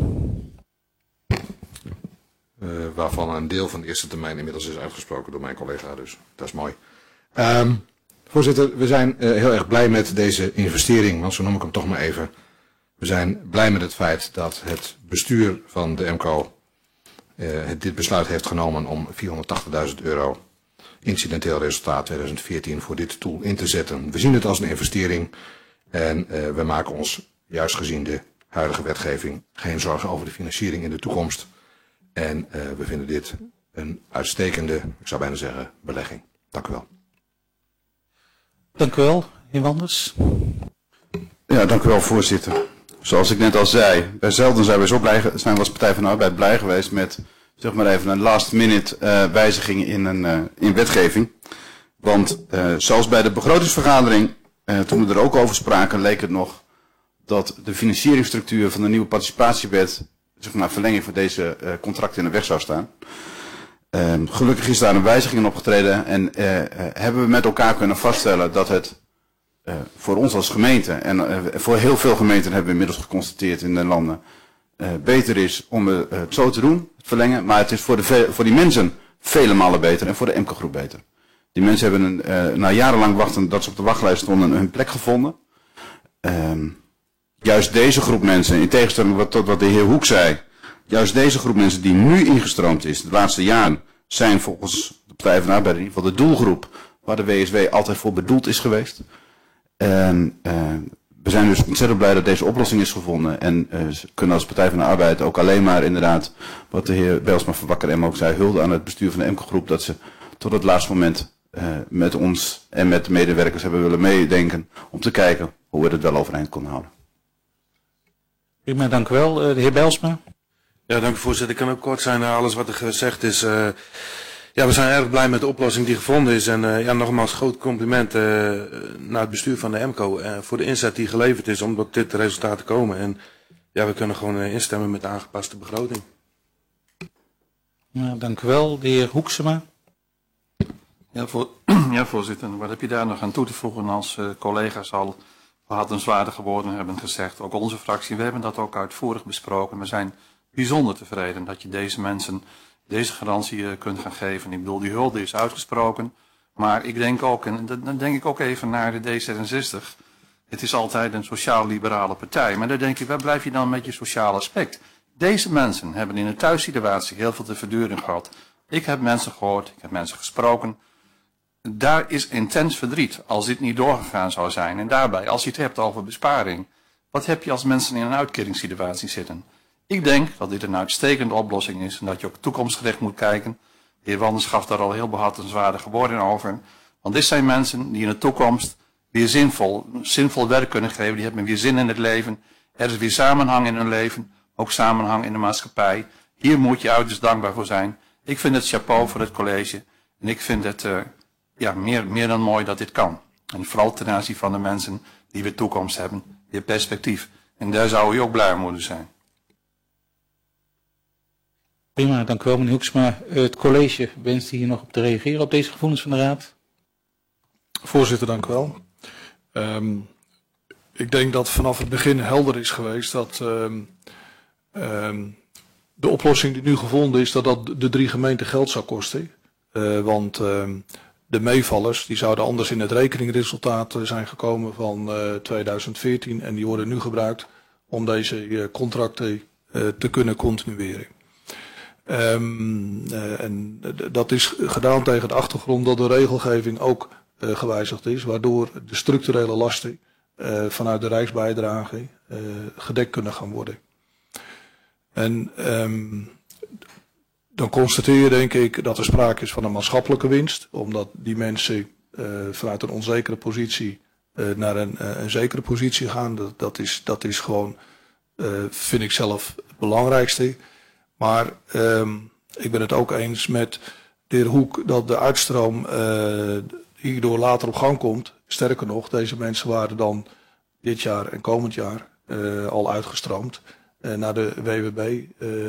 Uh, waarvan een deel van de eerste termijn inmiddels is uitgesproken door mijn collega, dus dat is mooi. Um, voorzitter, we zijn uh, heel erg blij met deze investering, want zo noem ik hem toch maar even. We zijn blij met het feit dat het bestuur van de M C O uh, dit besluit heeft genomen om vierhonderdtachtigduizend euro incidenteel resultaat tweeduizend veertien voor dit tool in te zetten. We zien het als een investering en uh, we maken ons, juist gezien de huidige wetgeving, geen zorgen over de financiering in de toekomst. En uh, we vinden dit een uitstekende, ik zou bijna zeggen, belegging. Dank u wel. Dank u wel, heer Wanders. Ja, dank u wel, voorzitter. Zoals ik net al zei, bij zelden zijn we zo blij, zijn we als Partij van de Arbeid blij geweest met, zeg maar even, een last minute uh, wijziging in, een, uh, in wetgeving. Want uh, zoals bij de begrotingsvergadering, uh, toen we er ook over spraken, leek het nog dat de financieringsstructuur van de nieuwe participatiewet, zeg maar, verlenging van deze uh, contracten in de weg zou staan. Uh, gelukkig is daar een wijziging in opgetreden en uh, uh, hebben we met elkaar kunnen vaststellen dat het uh, voor ons als gemeente en uh, voor heel veel gemeenten hebben we inmiddels geconstateerd in de landen uh, beter is om uh, het zo te doen, het verlengen, maar het is voor, de voor die mensen vele malen beter en voor de M C O-groep beter. Die mensen hebben een, uh, na jarenlang wachten dat ze op de wachtlijst stonden hun plek gevonden. Uh, juist deze groep mensen, in tegenstelling tot wat de heer Hoek zei, juist deze groep mensen die nu ingestroomd is, de laatste jaren, zijn volgens de Partij van de Arbeid in ieder geval de doelgroep waar de W S W altijd voor bedoeld is geweest. En uh, we zijn dus ontzettend blij dat deze oplossing is gevonden. En uh, ze kunnen als Partij van de Arbeid ook alleen maar inderdaad, wat de heer Bijlsma van Wakker M ook zei, hulde aan het bestuur van de EMCO-groep, dat ze tot het laatste moment uh, met ons en met de medewerkers hebben willen meedenken om te kijken hoe we het wel overeind konden houden. Prima, dank u wel. Uh, de heer Bijlsma. Ja, dank u voorzitter. Ik kan ook kort zijn naar alles wat er gezegd is. Uh, ja, we zijn erg blij met de oplossing die gevonden is. En uh, ja, nogmaals groot compliment uh, naar het bestuur van de EMCO uh, voor de inzet die geleverd is om tot dit resultaat te komen. En ja, we kunnen gewoon uh, instemmen met de aangepaste begroting. Ja, dank u wel. De heer Hoeksema. Ja, voor, ja, voorzitter. Wat heb je daar nog aan toe te voegen als uh, collega's al behartenswaardige woorden hebben gezegd. Ook onze fractie, we hebben dat ook uitvoerig besproken. We zijn bijzonder tevreden dat je deze mensen deze garantie uh, kunt gaan geven. Ik bedoel, die hulde is uitgesproken. Maar ik denk ook, en dan denk ik ook even naar de D zesenzestig. Het is altijd een sociaal-liberale partij. Maar dan denk je, waar blijf je dan met je sociale aspect? Deze mensen hebben in een thuissituatie heel veel te verduren gehad. Ik heb mensen gehoord, ik heb mensen gesproken. Daar is intens verdriet als dit niet doorgegaan zou zijn. En daarbij, als je het hebt over besparing, wat heb je als mensen in een uitkeringssituatie zitten? Ik denk dat dit een uitstekende oplossing is en dat je ook toekomstgericht moet kijken. De heer Wanders gaf daar al heel behartenswaardige woorden over. Want dit zijn mensen die in de toekomst weer zinvol, zinvol werk kunnen geven. Die hebben weer zin in het leven. Er is weer samenhang in hun leven, ook samenhang in de maatschappij. Hier moet je uiterst dankbaar voor zijn. Ik vind het chapeau voor het college. En ik vind het uh, ja, meer, meer dan mooi dat dit kan. En vooral ten aanzien van de mensen die weer toekomst hebben, weer perspectief. En daar zou u ook blij mee moeten zijn. Prima, dank u wel meneer Hoeksma. Het college wenst hier nog op te reageren op deze gevoelens van de Raad. Voorzitter, dank u wel. Um, ik denk dat vanaf het begin helder is geweest dat um, um, de oplossing die nu gevonden is, dat dat de drie gemeenten geld zou kosten. Uh, want um, de meevallers die zouden anders in het rekeningresultaat zijn gekomen van uh, tweeduizend veertien en die worden nu gebruikt om deze uh, contracten uh, te kunnen continueren. Um, uh, en dat is gedaan tegen de achtergrond dat de regelgeving ook uh, gewijzigd is, waardoor de structurele lasten uh, vanuit de rijksbijdrage uh, gedekt kunnen gaan worden. En um, dan constateer je denk ik dat er sprake is van een maatschappelijke winst, omdat die mensen uh, vanuit een onzekere positie uh, naar een, uh, een zekere positie gaan. Dat, dat, is, dat is gewoon, uh, vind ik zelf, het belangrijkste. Maar um, ik ben het ook eens met de heer Hoek dat de uitstroom uh, hierdoor later op gang komt. Sterker nog, deze mensen waren dan dit jaar en komend jaar uh, al uitgestroomd uh, naar de W W B, uh,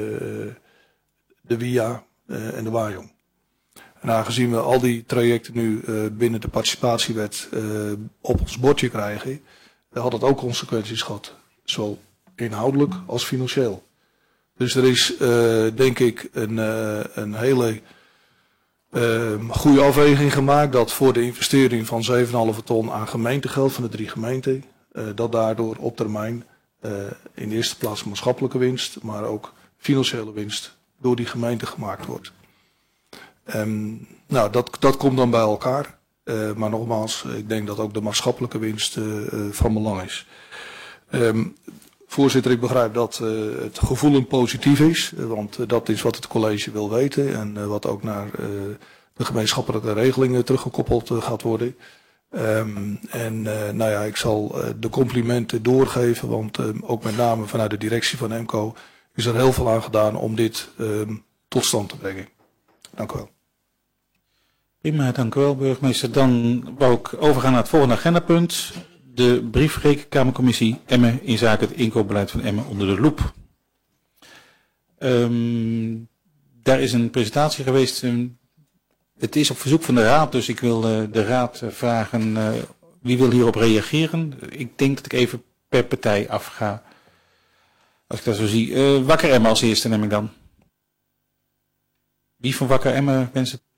de W I A uh, en de WAJONG. En aangezien we al die trajecten nu uh, binnen de participatiewet uh, op ons bordje krijgen, uh, had het ook consequenties gehad. Zowel inhoudelijk als financieel. Dus er is, uh, denk ik, een, uh, een hele uh, goede afweging gemaakt dat voor de investering van zeven komma vijf ton aan gemeentegeld van de drie gemeenten, uh, dat daardoor op termijn uh, in de eerste plaats maatschappelijke winst, maar ook financiële winst door die gemeente gemaakt wordt. Um, nou, dat, dat komt dan bij elkaar. Uh, maar nogmaals, ik denk dat ook de maatschappelijke winst uh, uh, van belang is. Um, Voorzitter, ik begrijp dat uh, het gevoel positief is, want uh, dat is wat het college wil weten en uh, wat ook naar uh, de gemeenschappelijke regelingen teruggekoppeld uh, gaat worden. Um, en uh, nou ja, ik zal uh, de complimenten doorgeven, want uh, ook met name vanuit de directie van EMCO is er heel veel aan gedaan om dit uh, tot stand te brengen. Dank u wel. Prima, dank u wel burgemeester. Dan wou ik overgaan naar het volgende agendapunt. De brief Rekenkamercommissie Emmen in zaken het inkoopbeleid van Emmen onder de loep. Um, daar is een presentatie geweest. Um, het is op verzoek van de Raad, dus ik wil uh, de Raad uh, vragen uh, wie wil hierop reageren. Ik denk dat ik even per partij afga. Als ik dat zo zie. Uh, Wakker Emmen als eerste neem ik dan. Wie van Wakker Emmen wenst het?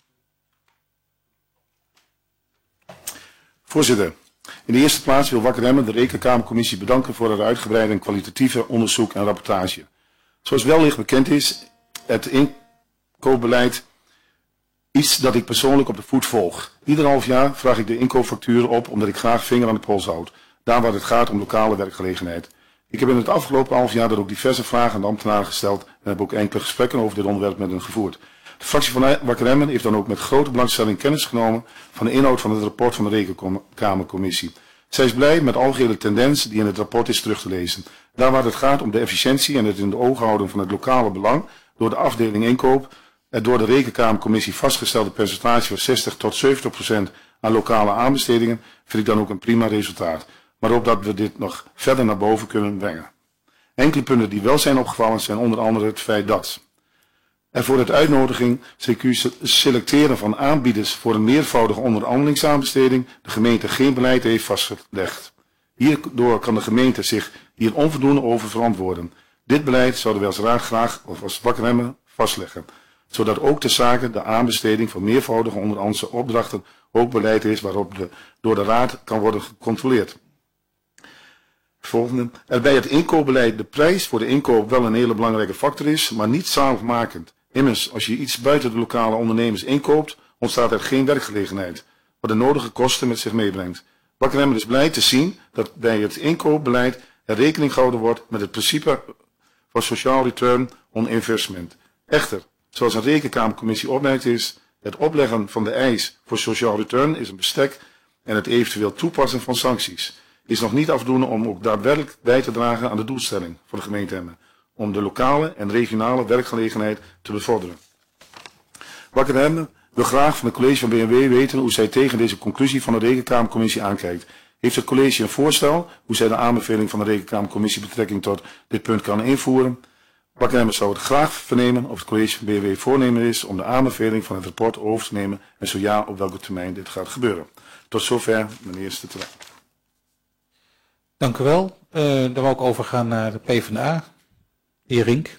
Voorzitter. In de eerste plaats wil Wakker Emmen de Rekenkamercommissie bedanken voor het uitgebreide en kwalitatieve onderzoek en rapportage. Zoals wellicht bekend is, het inkoopbeleid iets dat ik persoonlijk op de voet volg. Ieder half jaar vraag ik de inkoopfactuur op omdat ik graag vinger aan de pols houd. daar waar het gaat om lokale werkgelegenheid. Ik heb in het afgelopen half jaar er ook diverse vragen aan de ambtenaren gesteld en heb ook enkele gesprekken over dit onderwerp met hen gevoerd. De fractie van Wakker Emmen heeft dan ook met grote belangstelling kennis genomen van de inhoud van het rapport van de Rekenkamercommissie. Zij is blij met de algehele tendens die in het rapport is terug te lezen. Daar waar het gaat om de efficiëntie en het in de ogen houden van het lokale belang door de afdeling inkoop, het door de Rekenkamercommissie vastgestelde percentage van zestig tot zeventig procent aan lokale aanbestedingen, vind ik dan ook een prima resultaat. Maar ook dat we dit nog verder naar boven kunnen brengen. Enkele punten die wel zijn opgevallen zijn onder andere het feit dat er voor het uitnodiging C Q selecteren van aanbieders voor een meervoudige onderhandelingsaanbesteding de gemeente geen beleid heeft vastgelegd. Hierdoor kan de gemeente zich hier onvoldoende over verantwoorden. Dit beleid zouden we als raad graag of als Wakker Emmen vastleggen, zodat ook de zaken de aanbesteding van meervoudige onderhandelse opdrachten ook beleid is waarop de, door de raad kan worden gecontroleerd. Volgende. Er bij het inkoopbeleid de prijs voor de inkoop wel een hele belangrijke factor is, maar niet zaligmakend. Immers, als je iets buiten de lokale ondernemers inkoopt, ontstaat er geen werkgelegenheid, wat de nodige kosten met zich meebrengt. Wakker Emmen is blij te zien dat bij het inkoopbeleid er rekening gehouden wordt met het principe van Social Return on Investment. Echter, zoals een rekenkamercommissie opmerkt is, het opleggen van de eis voor Social Return is een bestek en het eventueel toepassen van sancties is nog niet afdoende om ook daadwerkelijk bij te dragen aan de doelstelling van de gemeente Emmen, om de lokale en regionale werkgelegenheid te bevorderen. Wakker Emmen wil graag van het college van B N W weten hoe zij tegen deze conclusie van de Rekenkamercommissie aankijkt. Heeft het college een voorstel hoe zij de aanbeveling van de Rekenkamercommissie betrekking tot dit punt kan invoeren? Wakker Emmen zou het graag vernemen of het college van B N W voornemen is om de aanbeveling van het rapport over te nemen en zo ja, op welke termijn dit gaat gebeuren. Tot zover mijn eerste terrein. Dank u wel. Uh, dan wil ik overgaan naar de PvdA. De heer Rink.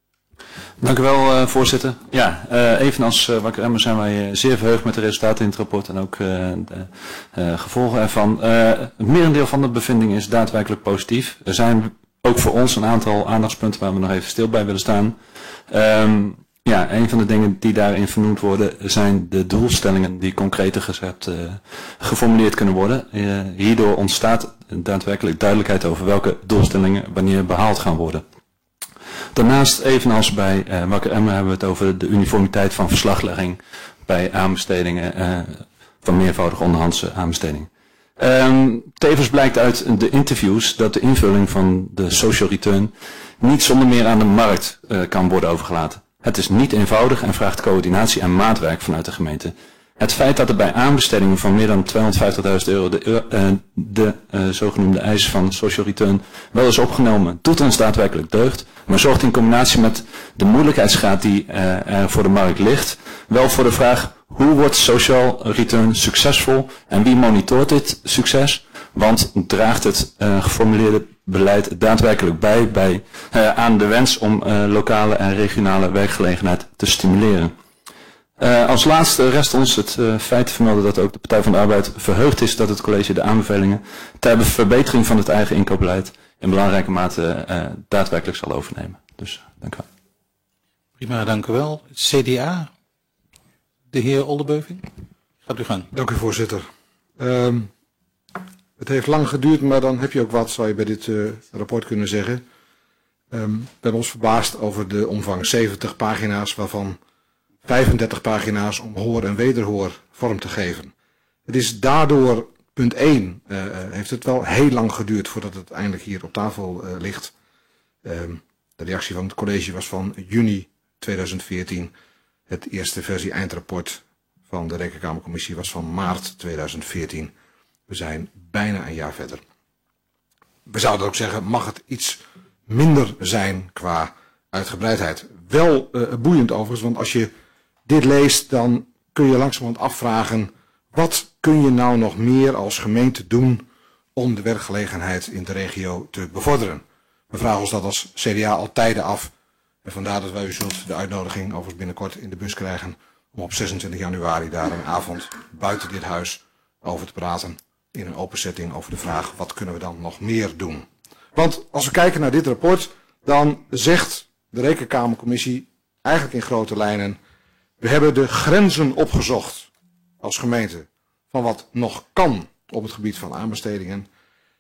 Dank u wel, uh, voorzitter. Ja, uh, evenals uh, Wakker Emmen zijn wij uh, zeer verheugd met de resultaten in het rapport en ook uh, de uh, gevolgen ervan. Uh, het merendeel van de bevindingen is daadwerkelijk positief. Er zijn ook voor ons een aantal aandachtspunten waar we nog even stil bij willen staan. Um, ja, een van de dingen die daarin vernoemd worden zijn de doelstellingen die concreter gezet, uh, geformuleerd kunnen worden. Uh, hierdoor ontstaat daadwerkelijk duidelijkheid over welke doelstellingen wanneer behaald gaan worden. Daarnaast, evenals bij uh, Wakker Emmen, hebben we het over de uniformiteit van verslaglegging bij aanbestedingen uh, van meervoudige onderhandse aanbestedingen. Um, tevens blijkt uit de interviews dat de invulling van de social return niet zonder meer aan de markt uh, kan worden overgelaten. Het is niet eenvoudig en vraagt coördinatie en maatwerk vanuit de gemeente. Het feit dat er bij aanbestedingen van meer dan tweehonderdvijftigduizend euro de, uh, de uh, zogenoemde eis van social return wel is opgenomen, doet ons daadwerkelijk deugd, maar zorgt in combinatie met de moeilijkheidsgraad die uh, er voor de markt ligt, wel voor de vraag hoe wordt social return succesvol en wie monitort dit succes? Want draagt het uh, geformuleerde beleid daadwerkelijk bij, bij uh, aan de wens om uh, lokale en regionale werkgelegenheid te stimuleren? Uh, als laatste rest ons het uh, feit te vermelden dat ook de Partij van de Arbeid verheugd is dat het college de aanbevelingen ter verbetering van het eigen inkoopbeleid in belangrijke mate uh, daadwerkelijk zal overnemen. Dus dank u wel. Prima, dank u wel. C D A, de heer Oldenbeuving, gaat u gang. Dank u, voorzitter. Um, het heeft lang geduurd, maar dan heb je ook wat, zou je bij dit uh, rapport kunnen zeggen. Um, we hebben ons verbaasd over de omvang zeventig pagina's, waarvan vijfendertig pagina's om hoor en wederhoor vorm te geven. Het is daardoor, punt één, uh, heeft het wel heel lang geduurd voordat het eindelijk hier op tafel uh, ligt. Um, de reactie van het college was van juni tweeduizend veertien. Het eerste versie eindrapport van de Rekenkamercommissie was van maart tweeduizend veertien. We zijn bijna een jaar verder. We zouden ook zeggen, mag het iets minder zijn qua uitgebreidheid. Wel uh, boeiend overigens, want als je dit leest, dan kun je langzamerhand afvragen, wat kun je nou nog meer als gemeente doen om de werkgelegenheid in de regio te bevorderen? We vragen ons dat als C D A al tijden af. En vandaar dat wij u zult de uitnodiging overigens binnenkort in de bus krijgen om op zesentwintig januari daar een avond buiten dit huis over te praten in een open setting over de vraag, wat kunnen we dan nog meer doen? Want als we kijken naar dit rapport, dan zegt de Rekenkamercommissie eigenlijk in grote lijnen, we hebben de grenzen opgezocht als gemeente van wat nog kan op het gebied van aanbestedingen.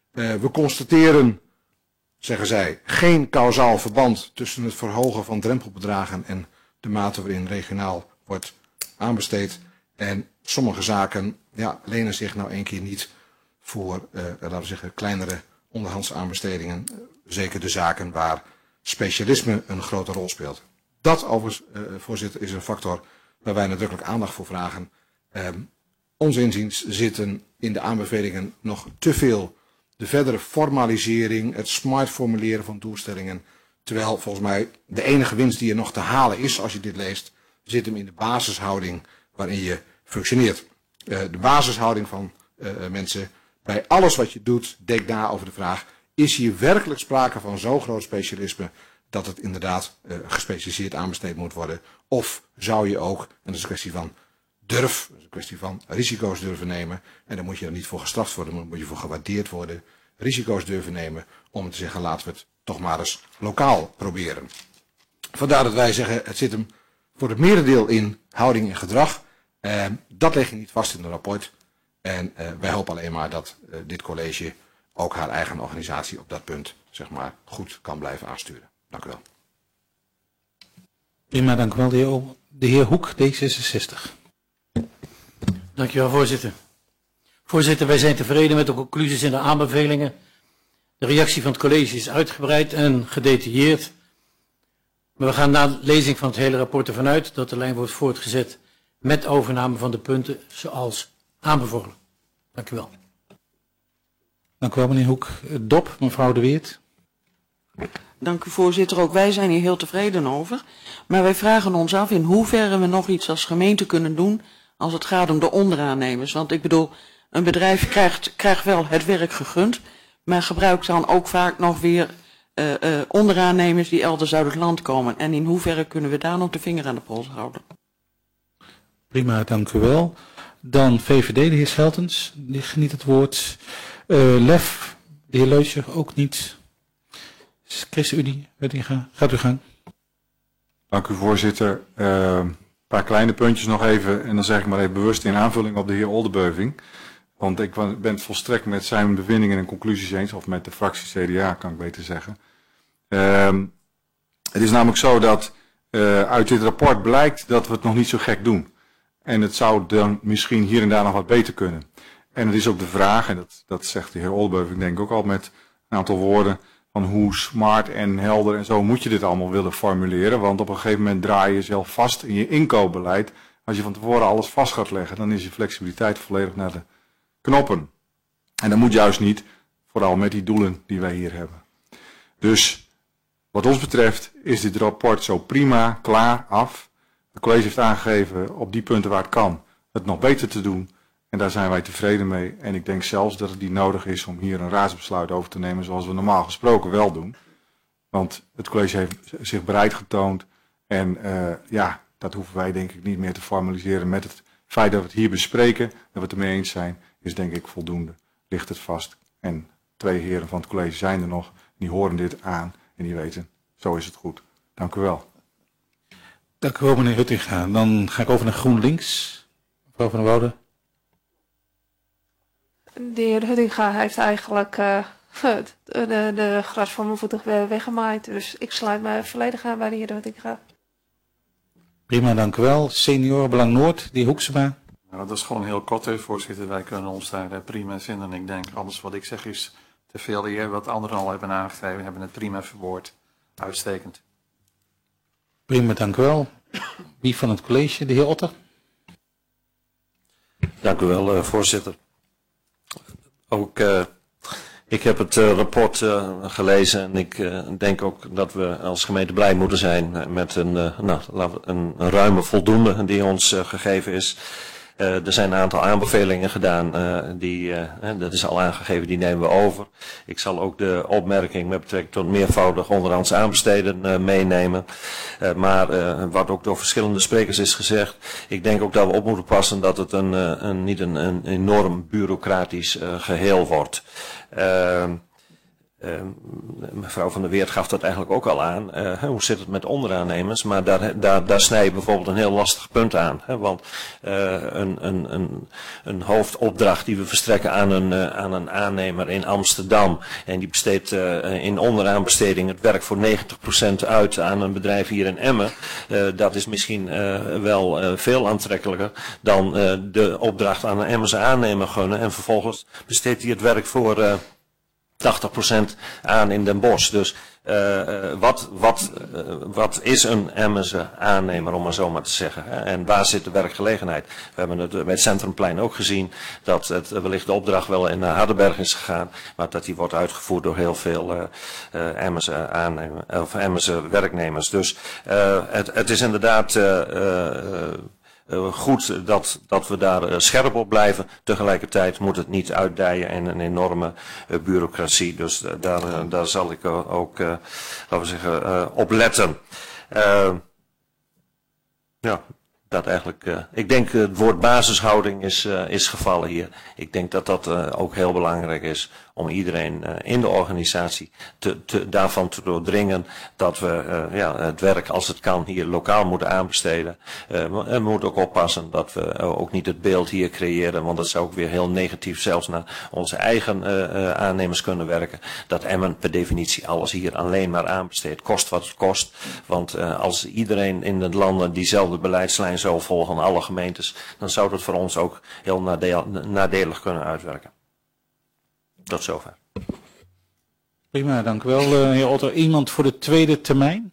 Uh, we constateren, zeggen zij, geen kausaal verband tussen het verhogen van drempelbedragen en de mate waarin regionaal wordt aanbesteed. En sommige zaken ja, lenen zich nou een keer niet voor, uh, laten we zeggen, kleinere onderhandse aanbestedingen. Uh, zeker de zaken waar specialisme een grote rol speelt. Dat overigens, uh, voorzitter, is een factor waar wij nadrukkelijk aandacht voor vragen. Uh, ons inziens zitten in de aanbevelingen nog te veel de verdere formalisering, het smart formuleren van doelstellingen. Terwijl volgens mij de enige winst die er nog te halen is, als je dit leest, zit hem in de basishouding waarin je functioneert. Uh, de basishouding van uh, mensen, bij alles wat je doet, denk na over de vraag, is hier werkelijk sprake van zo'n groot specialisme dat het inderdaad uh, gespecialiseerd aanbesteed moet worden? Of zou je ook, en dat is een kwestie van durf, dat is een kwestie van risico's durven nemen, en daar moet je er niet voor gestraft worden, maar daar moet je voor gewaardeerd worden, risico's durven nemen om te zeggen laten we het toch maar eens lokaal proberen. Vandaar dat wij zeggen het zit hem voor het merendeel in houding en gedrag. Uh, dat leg je niet vast in het rapport en uh, wij hopen alleen maar dat uh, dit college ook haar eigen organisatie op dat punt zeg maar goed kan blijven aansturen. Dank u wel. Prima, dank u wel. De heer, de heer Hoek, D zesenzestig. Dank u wel, voorzitter. Voorzitter, wij zijn tevreden met de conclusies en de aanbevelingen. De reactie van het college is uitgebreid en gedetailleerd. Maar we gaan na de lezing van het hele rapport ervan uit dat de lijn wordt voortgezet met overname van de punten zoals aanbevolen. Dank u wel. Dank u wel, meneer Hoek. Dop, mevrouw De Weert. Dank u, voorzitter. Ook wij zijn hier heel tevreden over. Maar wij vragen ons af in hoeverre we nog iets als gemeente kunnen doen als het gaat om de onderaannemers. Want ik bedoel, een bedrijf krijgt, krijgt wel het werk gegund, maar gebruikt dan ook vaak nog weer uh, uh, onderaannemers die elders uit het land komen. En in hoeverre kunnen we daar nog de vinger aan de pols houden? Prima, dank u wel. Dan V V D, de heer Scheltens, die geniet het woord. Uh, Lef, de heer Leuscher, ook niet. ChristenUnie, gaat u gang. Dank u, voorzitter. Uh, een paar kleine puntjes nog even, en dan zeg ik maar even bewust in aanvulling op de heer Oldenbeuving. Want ik ben het volstrekt met zijn bevindingen en conclusies eens, of met de fractie C D A kan ik beter zeggen. Uh, het is namelijk zo dat uh, uit dit rapport blijkt dat we het nog niet zo gek doen. En het zou dan misschien hier en daar nog wat beter kunnen. En het is ook de vraag, en dat, dat zegt de heer Oldenbeuving denk ik ook al met een aantal woorden, van hoe smart en helder en zo moet je dit allemaal willen formuleren. Want op een gegeven moment draai je jezelf vast in je inkoopbeleid. Als je van tevoren alles vast gaat leggen, dan is je flexibiliteit volledig naar de knoppen. En dat moet juist niet, vooral met die doelen die wij hier hebben. Dus wat ons betreft is dit rapport zo prima, klaar, af. Het college heeft aangegeven op die punten waar het kan het nog beter te doen. En daar zijn wij tevreden mee. En ik denk zelfs dat het niet nodig is om hier een raadsbesluit over te nemen zoals we normaal gesproken wel doen. Want het college heeft zich bereid getoond. En uh, ja, dat hoeven wij denk ik niet meer te formaliseren met het feit dat we het hier bespreken. Dat we het ermee eens zijn, is denk ik voldoende. Ligt het vast. En twee heren van het college zijn er nog. Die horen dit aan en die weten, zo is het goed. Dank u wel. Dank u wel, meneer Huttinga. Dan ga ik over naar GroenLinks. Mevrouw van der Woude. De heer Huttinga heeft eigenlijk uh, de, de, de gras voor mijn voeten weggemaaid. Dus ik sluit me volledig aan bij de heer Huttinga. Prima, dank u wel. Seniorenbelang Noord, die Hoeksema. Nou, dat is gewoon heel kort, hè, voorzitter. Wij kunnen ons daar uh, prima in vinden. Ik denk, alles wat ik zeg is te veel eer. Wat anderen al hebben aangegeven, hebben het prima verwoord. Uitstekend. Prima, dank u wel. Wie van het college? De heer Otter. Dank u wel, uh, voorzitter. Ook, uh, ik heb het uh, rapport uh, gelezen en ik uh, denk ook dat we als gemeente blij moeten zijn met een, uh, nou, een, een ruime voldoende die ons uh, gegeven is. Uh, er zijn een aantal aanbevelingen gedaan, uh, die, uh, dat is al aangegeven, die nemen we over. Ik zal ook de opmerking met betrekking tot meervoudig onderhands aanbesteden uh, meenemen. Uh, maar uh, wat ook door verschillende sprekers is gezegd, ik denk ook dat we op moeten passen dat het een, uh, een, niet een, een enorm bureaucratisch uh, geheel wordt. Uh, Uh, mevrouw Van der Weert gaf dat eigenlijk ook al aan. Uh, hoe zit het met onderaannemers? Maar daar, daar, daar snij je bijvoorbeeld een heel lastig punt aan. Hè? Want uh, een, een, een, een hoofdopdracht die we verstrekken aan een, uh, aan een aannemer in Amsterdam. En die besteedt uh, in onderaanbesteding het werk voor negentig procent uit aan een bedrijf hier in Emmen. Uh, dat is misschien uh, wel uh, veel aantrekkelijker dan uh, de opdracht aan een Emmense aannemer gunnen. En vervolgens besteedt hij het werk voor Uh, tachtig procent aan in Den Bosch. Dus uh, wat, wat, uh, wat is een Emmense aannemer, om maar zo maar te zeggen. Hè? En waar zit de werkgelegenheid? We hebben het bij het Centrumplein ook gezien dat het wellicht de opdracht wel naar Hardenberg is gegaan, maar dat die wordt uitgevoerd door heel veel uh, uh, Emmense aannemers, of Emmense werknemers. Dus uh, het, het is inderdaad Uh, uh, Uh, goed dat, dat we daar uh, scherp op blijven. Tegelijkertijd moet het niet uitdijen in een enorme uh, bureaucratie. Dus uh, daar, uh, daar zal ik uh, ook uh, laten we zeggen, uh, op letten. Uh, ja, dat eigenlijk. Uh, ik denk uh, het woord basishouding is, uh, is gevallen hier. Ik denk dat dat uh, ook heel belangrijk is om iedereen uh, in de organisatie te, te, daarvan te doordringen dat we uh, ja, het werk als het kan hier lokaal moeten aanbesteden. Uh, we moeten ook oppassen dat we uh, ook niet het beeld hier creëren, want dat zou ook weer heel negatief zelfs naar onze eigen uh, uh, aannemers kunnen werken. Dat Emmen per definitie alles hier alleen maar aanbesteedt, kost wat het kost. Want uh, als iedereen in het landen diezelfde beleidslijn zou volgen, alle gemeentes, dan zou dat voor ons ook heel nadeel, nadelig kunnen uitwerken. Tot zover. Prima, dank u wel, uh, heer Otter. Iemand voor de tweede termijn?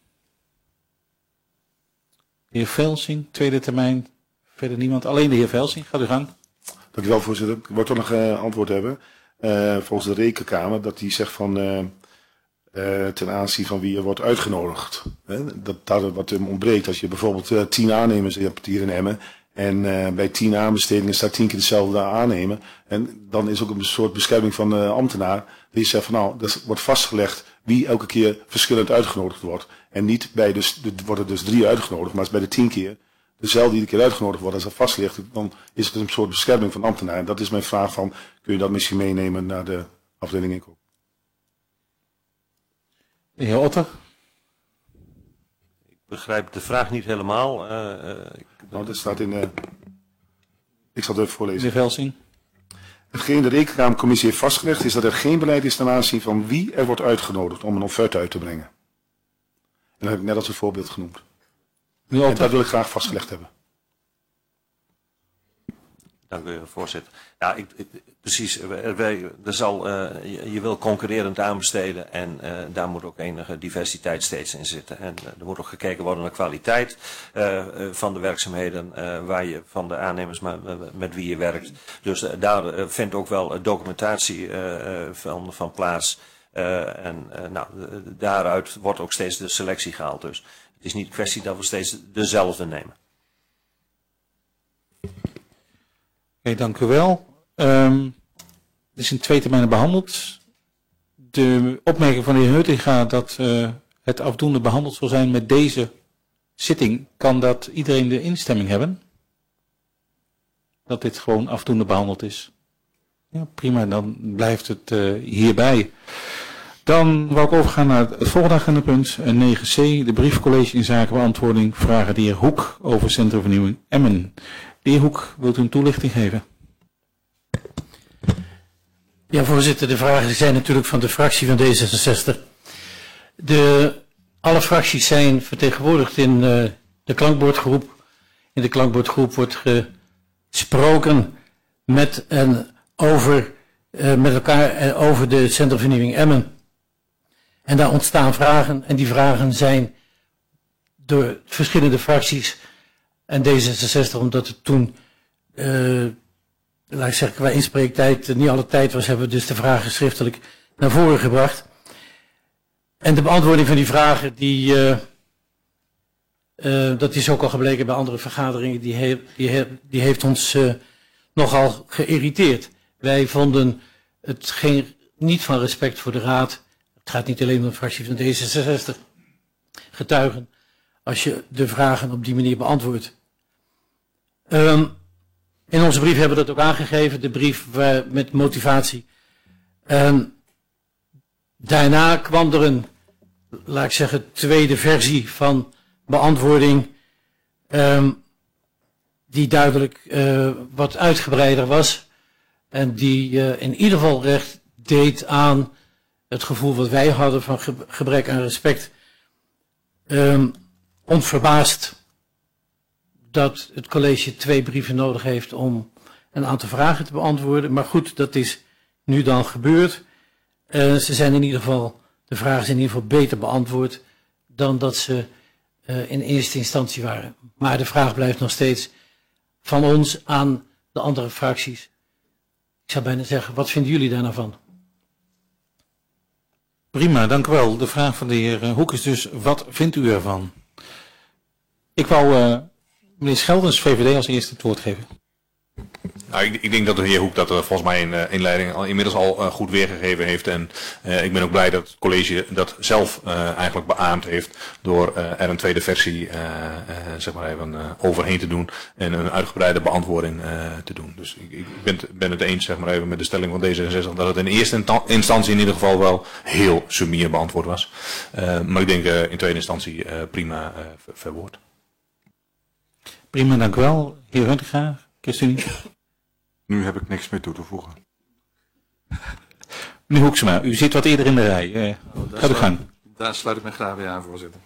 De heer Velsing, tweede termijn. Verder niemand, alleen de heer Velsing. Gaat u gang. Dank u wel, voorzitter. Ik wil toch nog uh, antwoord hebben. Uh, volgens de Rekenkamer, dat die zegt van uh, uh, ten aanzien van wie er wordt uitgenodigd. Hè? Dat daar wat hem ontbreekt. Als je bijvoorbeeld uh, tien aannemers hebt hier in Emmen. En uh, bij tien aanbestedingen staat tien keer dezelfde aannemer. En dan is ook een soort bescherming van de uh, ambtenaar. Die zegt van nou, er wordt vastgelegd wie elke keer verschillend uitgenodigd wordt. En niet bij dus, er worden dus drie uitgenodigd, maar als bij de tien keer dezelfde iedere keer uitgenodigd wordt. Als dat vast ligt, dan is het een soort bescherming van de ambtenaar. En dat is mijn vraag van, kun je dat misschien meenemen naar de afdeling inkoop? De heer Otter. Ik begrijp de vraag niet helemaal. Uh, uh, ik... Nou, dat staat in. Uh... Ik zal het even voorlezen. De Velsing. Hetgeen de Rekenkamercommissie heeft vastgelegd is dat er geen beleid is ten aanzien van wie er wordt uitgenodigd om een offerte uit te brengen. En dat heb ik net als een voorbeeld genoemd. En dat wil ik graag vastgelegd hebben. Dank u, voorzitter. Ja, ik, ik, precies. Wij, er zal, uh, je, je wil concurrerend aanbesteden en uh, daar moet ook enige diversiteit steeds in zitten. En uh, er moet ook gekeken worden naar de kwaliteit uh, uh, van de werkzaamheden uh, waar je van de aannemers met, met wie je werkt. Dus uh, daar uh, vindt ook wel documentatie uh, uh, van, van plaats. Uh, en uh, nou, daaruit wordt ook steeds de selectie gehaald. Dus het is niet kwestie dat we steeds dezelfde nemen. Oké, dank u wel. Um, het is in twee termijnen behandeld. De opmerking van de heer Heutinga dat uh, het afdoende behandeld zal zijn met deze zitting, kan dat iedereen de instemming hebben? Dat dit gewoon afdoende behandeld is. Ja, prima, dan blijft het uh, hierbij. Dan wou ik overgaan naar het volgende agendapunt, negen c, de briefcollege in zaken beantwoording vragen de heer Hoek over Centrumvernieuwing Emmen. De heer Hoek, wilt u een toelichting geven? Ja, voorzitter, de vragen zijn natuurlijk van de fractie van D zesenzestig. De, alle fracties zijn vertegenwoordigd in uh, de klankbordgroep. In de klankbordgroep wordt gesproken met en over, uh, met elkaar uh, over de Centrumvernieuwing Emmen. En daar ontstaan vragen en die vragen zijn door verschillende fracties en D zesenzestig, omdat het toen, uh, laat ik zeggen, qua inspreektijd niet alle tijd was, hebben we dus de vragen schriftelijk naar voren gebracht. En de beantwoording van die vragen, die, uh, uh, dat is ook al gebleken bij andere vergaderingen, die, he, die, he, die heeft ons uh, nogal geïrriteerd. Wij vonden het geen, niet van respect voor de Raad, het gaat niet alleen om de fractie van D zesenzestig, getuigen, als je de vragen op die manier beantwoordt. Um, in onze brief hebben we dat ook aangegeven, de brief uh, met motivatie. Um, Daarna kwam er een, laat ik zeggen, tweede versie van beantwoording, um, die duidelijk uh, wat uitgebreider was en die uh, in ieder geval recht deed aan het gevoel wat wij hadden van ge gebrek aan respect. Um, onverbaasd dat het college twee brieven nodig heeft om een aantal vragen te beantwoorden. Maar goed, dat is nu dan gebeurd. Uh, ze zijn in ieder geval, de vragen zijn in ieder geval beter beantwoord dan dat ze uh, in eerste instantie waren. Maar de vraag blijft nog steeds van ons aan de andere fracties. Ik zou bijna zeggen, wat vinden jullie daar nou van? Prima, dank u wel. De vraag van de heer Hoek is dus, wat vindt u ervan? Ik wou uh, meneer Scheldens, V V D, als eerste het woord geven. Nou, ik, ik denk dat de heer Hoek dat uh, volgens mij in uh, inleiding al, inmiddels al uh, goed weergegeven heeft. En uh, ik ben ook blij dat het college dat zelf uh, eigenlijk beaamd heeft door uh, er een tweede versie uh, uh, zeg maar even uh, overheen te doen en een uitgebreide beantwoording uh, te doen. Dus ik, ik ben, ben het eens zeg maar even met de stelling van D zesenzestig dat het in eerste instantie in ieder geval wel heel sumier beantwoord was. Uh, maar ik denk uh, in tweede instantie uh, prima uh, ver verwoord. Prima, dank u wel. Heer Huntinga, ChristenUnie. Nu heb ik niks meer toe te voegen. Meneer Hoeksema, u zit wat eerder in de rij. Uh, oh, gaat u gang. Daar sluit ik me graag bij aan, voorzitter.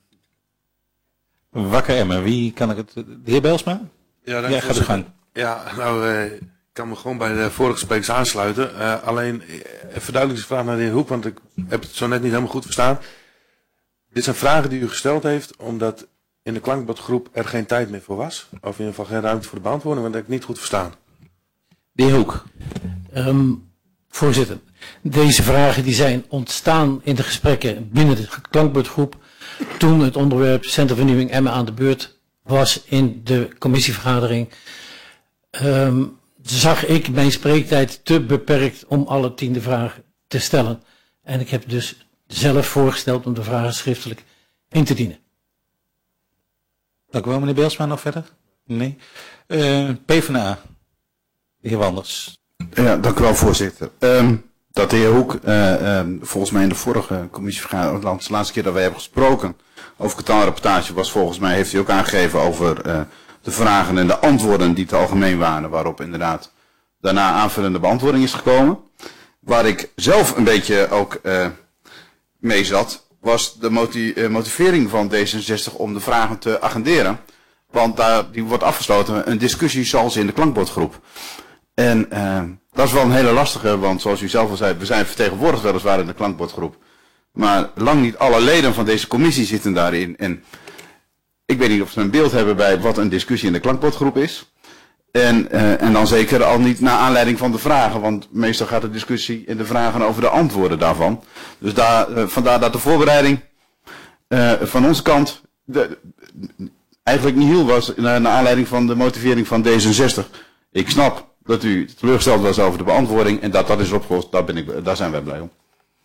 Wakker Emmer, wie kan ik het? De heer Belsma? Ja, dank ja gaat u gang. Ja, nou, uh, ik kan me gewoon bij de vorige sprekers aansluiten. Uh, alleen, uh, verduidelijkingsvraag naar de heer Hoek, want ik heb het zo net niet helemaal goed verstaan. Dit zijn vragen die u gesteld heeft, omdat in de klankbordgroep er geen tijd meer voor was. Of in ieder geval geen ruimte voor de beantwoording, want dat heb ik niet goed verstaan. De heer Hoek. Um, voorzitter, deze vragen die zijn ontstaan in de gesprekken binnen de klankbordgroep toen het onderwerp Centervernieuwing Emmen aan de beurt was in de commissievergadering. Um, zag ik mijn spreektijd te beperkt om alle tien de vragen te stellen. En ik heb dus zelf voorgesteld om de vragen schriftelijk in te dienen. Dank u wel, meneer Belsma. Nog verder? Nee. Uh, PvdA. De heer Wanders. Ja, dank u wel, voorzitter. Um, dat de heer Hoek, uh, um, volgens mij in de vorige commissievergadering, de laatste keer dat wij hebben gesproken over kwartaalrapportage, was volgens mij, heeft hij ook aangegeven over uh, de vragen en de antwoorden die te algemeen waren, waarop inderdaad daarna aanvullende beantwoording is gekomen. Waar ik zelf een beetje ook uh, mee zat, was de motie, uh, motivering van D zesenzestig om de vragen te agenderen. Want daar, die wordt afgesloten, een discussie zoals in de klankbordgroep. En uh, dat is wel een hele lastige, want zoals u zelf al zei, we zijn vertegenwoordigd weliswaar in de klankbordgroep. Maar lang niet alle leden van deze commissie zitten daarin. En ik weet niet of ze een beeld hebben bij wat een discussie in de klankbordgroep is. En, uh, en dan zeker al niet naar aanleiding van de vragen, want meestal gaat de discussie in de vragen over de antwoorden daarvan. Dus daar, uh, vandaar dat de voorbereiding uh, van onze kant de, eigenlijk niet heel was naar, naar aanleiding van de motivering van D zesenzestig. Ik snap dat u teleurgesteld was over de beantwoording en dat dat is opgelost, daar, ben ik, daar zijn wij blij om.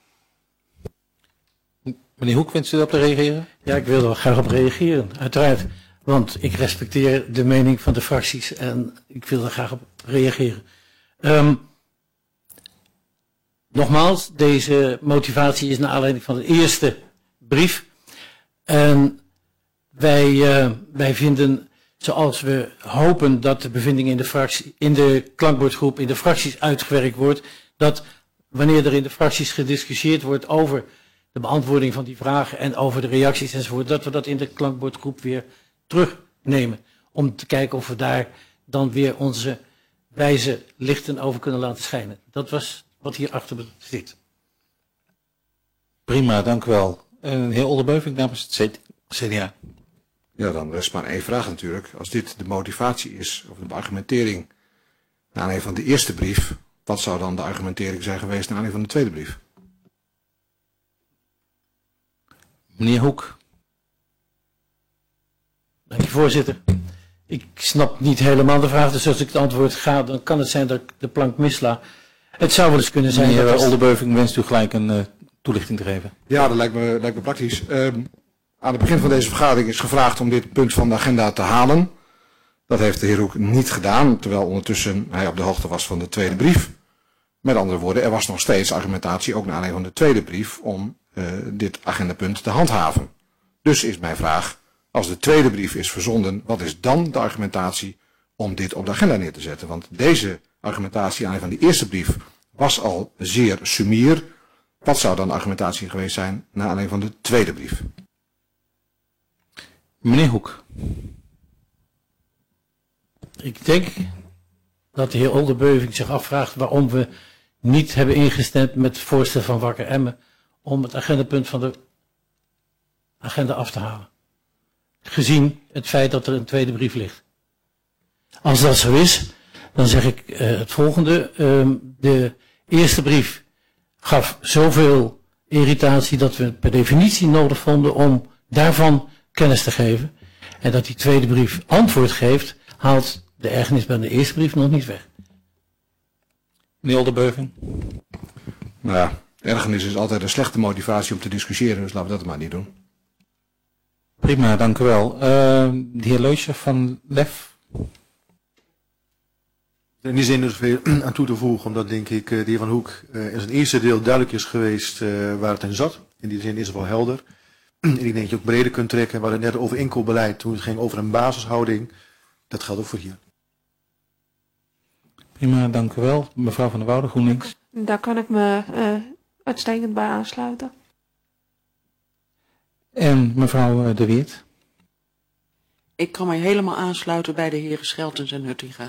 Meneer Hoek, wenst u op te reageren? Ja, ik wil er wel graag op reageren, uiteraard. Want ik respecteer de mening van de fracties en ik wil er graag op reageren. Um, nogmaals, deze motivatie is naar aanleiding van de eerste brief. En wij, uh, wij vinden, zoals we hopen dat de bevinding in de, fractie, in de klankbordgroep in de fracties uitgewerkt wordt, dat wanneer er in de fracties gediscussieerd wordt over de beantwoording van die vragen en over de reacties enzovoort, dat we dat in de klankbordgroep weer terugnemen. Om te kijken of we daar dan weer onze wijze lichten over kunnen laten schijnen. Dat was wat hierachter zit. Prima, dank u wel. Uh, heer Oldenbeuving namens het C D A. Ja, dan rest maar één vraag natuurlijk. Als dit de motivatie is, of de argumentering naar aanleiding van de eerste brief, wat zou dan de argumentering zijn geweest naar aanleiding van de tweede brief? Meneer Hoek. Dank je, voorzitter. Ik snap niet helemaal de vraag, dus als ik het antwoord ga, dan kan het zijn dat ik de plank misla. Het zou wel eens kunnen zijn... Meneer dat Oldenbeuving, wenst u gelijk een uh, toelichting te geven? Ja, dat lijkt me, lijkt me praktisch. Uh, aan het begin van deze vergadering is gevraagd om dit punt van de agenda te halen. Dat heeft de heer Hoek niet gedaan, terwijl ondertussen hij op de hoogte was van de tweede brief. Met andere woorden, er was nog steeds argumentatie, ook naar aanleiding van de tweede brief, om uh, dit agendapunt te handhaven. Dus is mijn vraag, als de tweede brief is verzonden, wat is dan de argumentatie om dit op de agenda neer te zetten? Want deze argumentatie aan van die eerste brief was al zeer sumier. Wat zou dan de argumentatie geweest zijn naar aanleiding van de tweede brief? Meneer Hoek. Ik denk dat de heer Oldenbeuving zich afvraagt waarom we niet hebben ingestemd met het voorstel van Wakker Emmen om het agendapunt van de agenda af te halen. Gezien het feit dat er een tweede brief ligt. Als dat zo is, dan zeg ik uh, het volgende. Uh, de eerste brief gaf zoveel irritatie dat we het per definitie nodig vonden om daarvan kennis te geven. En dat die tweede brief antwoord geeft, haalt de ergernis bij de eerste brief nog niet weg. Meneer Oldenbeuving. Nou ja, ergernis is altijd een slechte motivatie om te discussiëren, dus laten we dat maar niet doen. Prima, dank u wel. Uh, de heer Leusje van Lef. In die zin dus veel aan toe te voegen, omdat denk ik de heer Van Hoek uh, in zijn eerste deel duidelijk is geweest uh, waar het in zat. In die zin is het wel helder. En ik denk dat je ook breder kunt trekken. We hadden het net over inkoopbeleid toen het ging over een basishouding. Dat geldt ook voor hier. Prima, dank u wel. Mevrouw van der Woude, GroenLinks. Daar kan ik me uh, uitstekend bij aansluiten. En mevrouw De Weert. Ik kan mij helemaal aansluiten bij de heren Scheltens en Huttinga.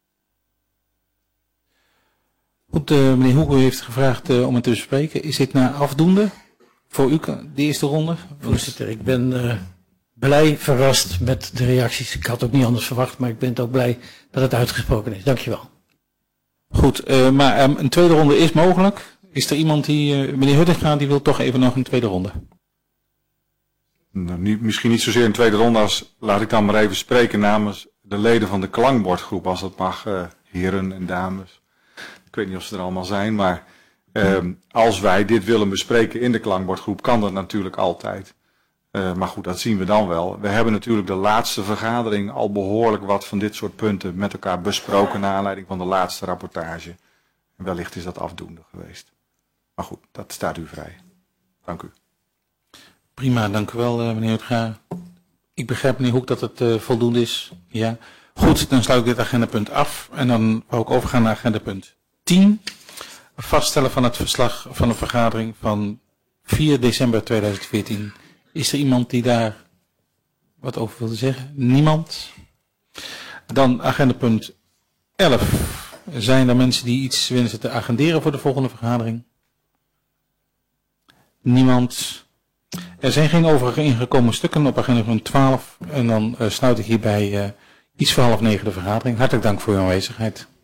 Goed, uh, meneer Hoek, u heeft gevraagd uh, om het te bespreken. Is dit nou afdoende voor u, de eerste ronde? Voorzitter, ik ben uh, blij verrast met de reacties. Ik had ook niet anders verwacht, maar ik ben ook blij dat het uitgesproken is. Dankjewel. Goed, uh, maar um, een tweede ronde is mogelijk. Is er iemand die, uh, meneer Huttinga, die wil toch even nog een tweede ronde? Nou, niet, misschien niet zozeer een tweede ronde als, laat ik dan maar even spreken namens de leden van de klankbordgroep, als dat mag, uh, heren en dames. Ik weet niet of ze er allemaal zijn, maar uh, als wij dit willen bespreken in de klankbordgroep, kan dat natuurlijk altijd. Uh, maar goed, dat zien we dan wel. We hebben natuurlijk de laatste vergadering al behoorlijk wat van dit soort punten met elkaar besproken naar aanleiding van de laatste rapportage. En wellicht is dat afdoende geweest. Maar goed, dat staat u vrij. Dank u. Prima, dank u wel, uh, meneer Huttinga. Ik begrijp, meneer Hoek, dat het uh, voldoende is. Ja. Goed, dan sluit ik dit agendapunt af. En dan wou ik overgaan naar agendapunt tien. Vaststellen van het verslag van de vergadering van vier december tweeduizend veertien. Is er iemand die daar wat over wilde zeggen? Niemand. Dan agendapunt elf. Zijn er mensen die iets wensen te agenderen voor de volgende vergadering? Niemand. Er zijn geen overige ingekomen stukken op agendapunt twaalf. En dan uh, sluit ik hierbij uh, iets voor half negen de vergadering. Hartelijk dank voor uw aanwezigheid.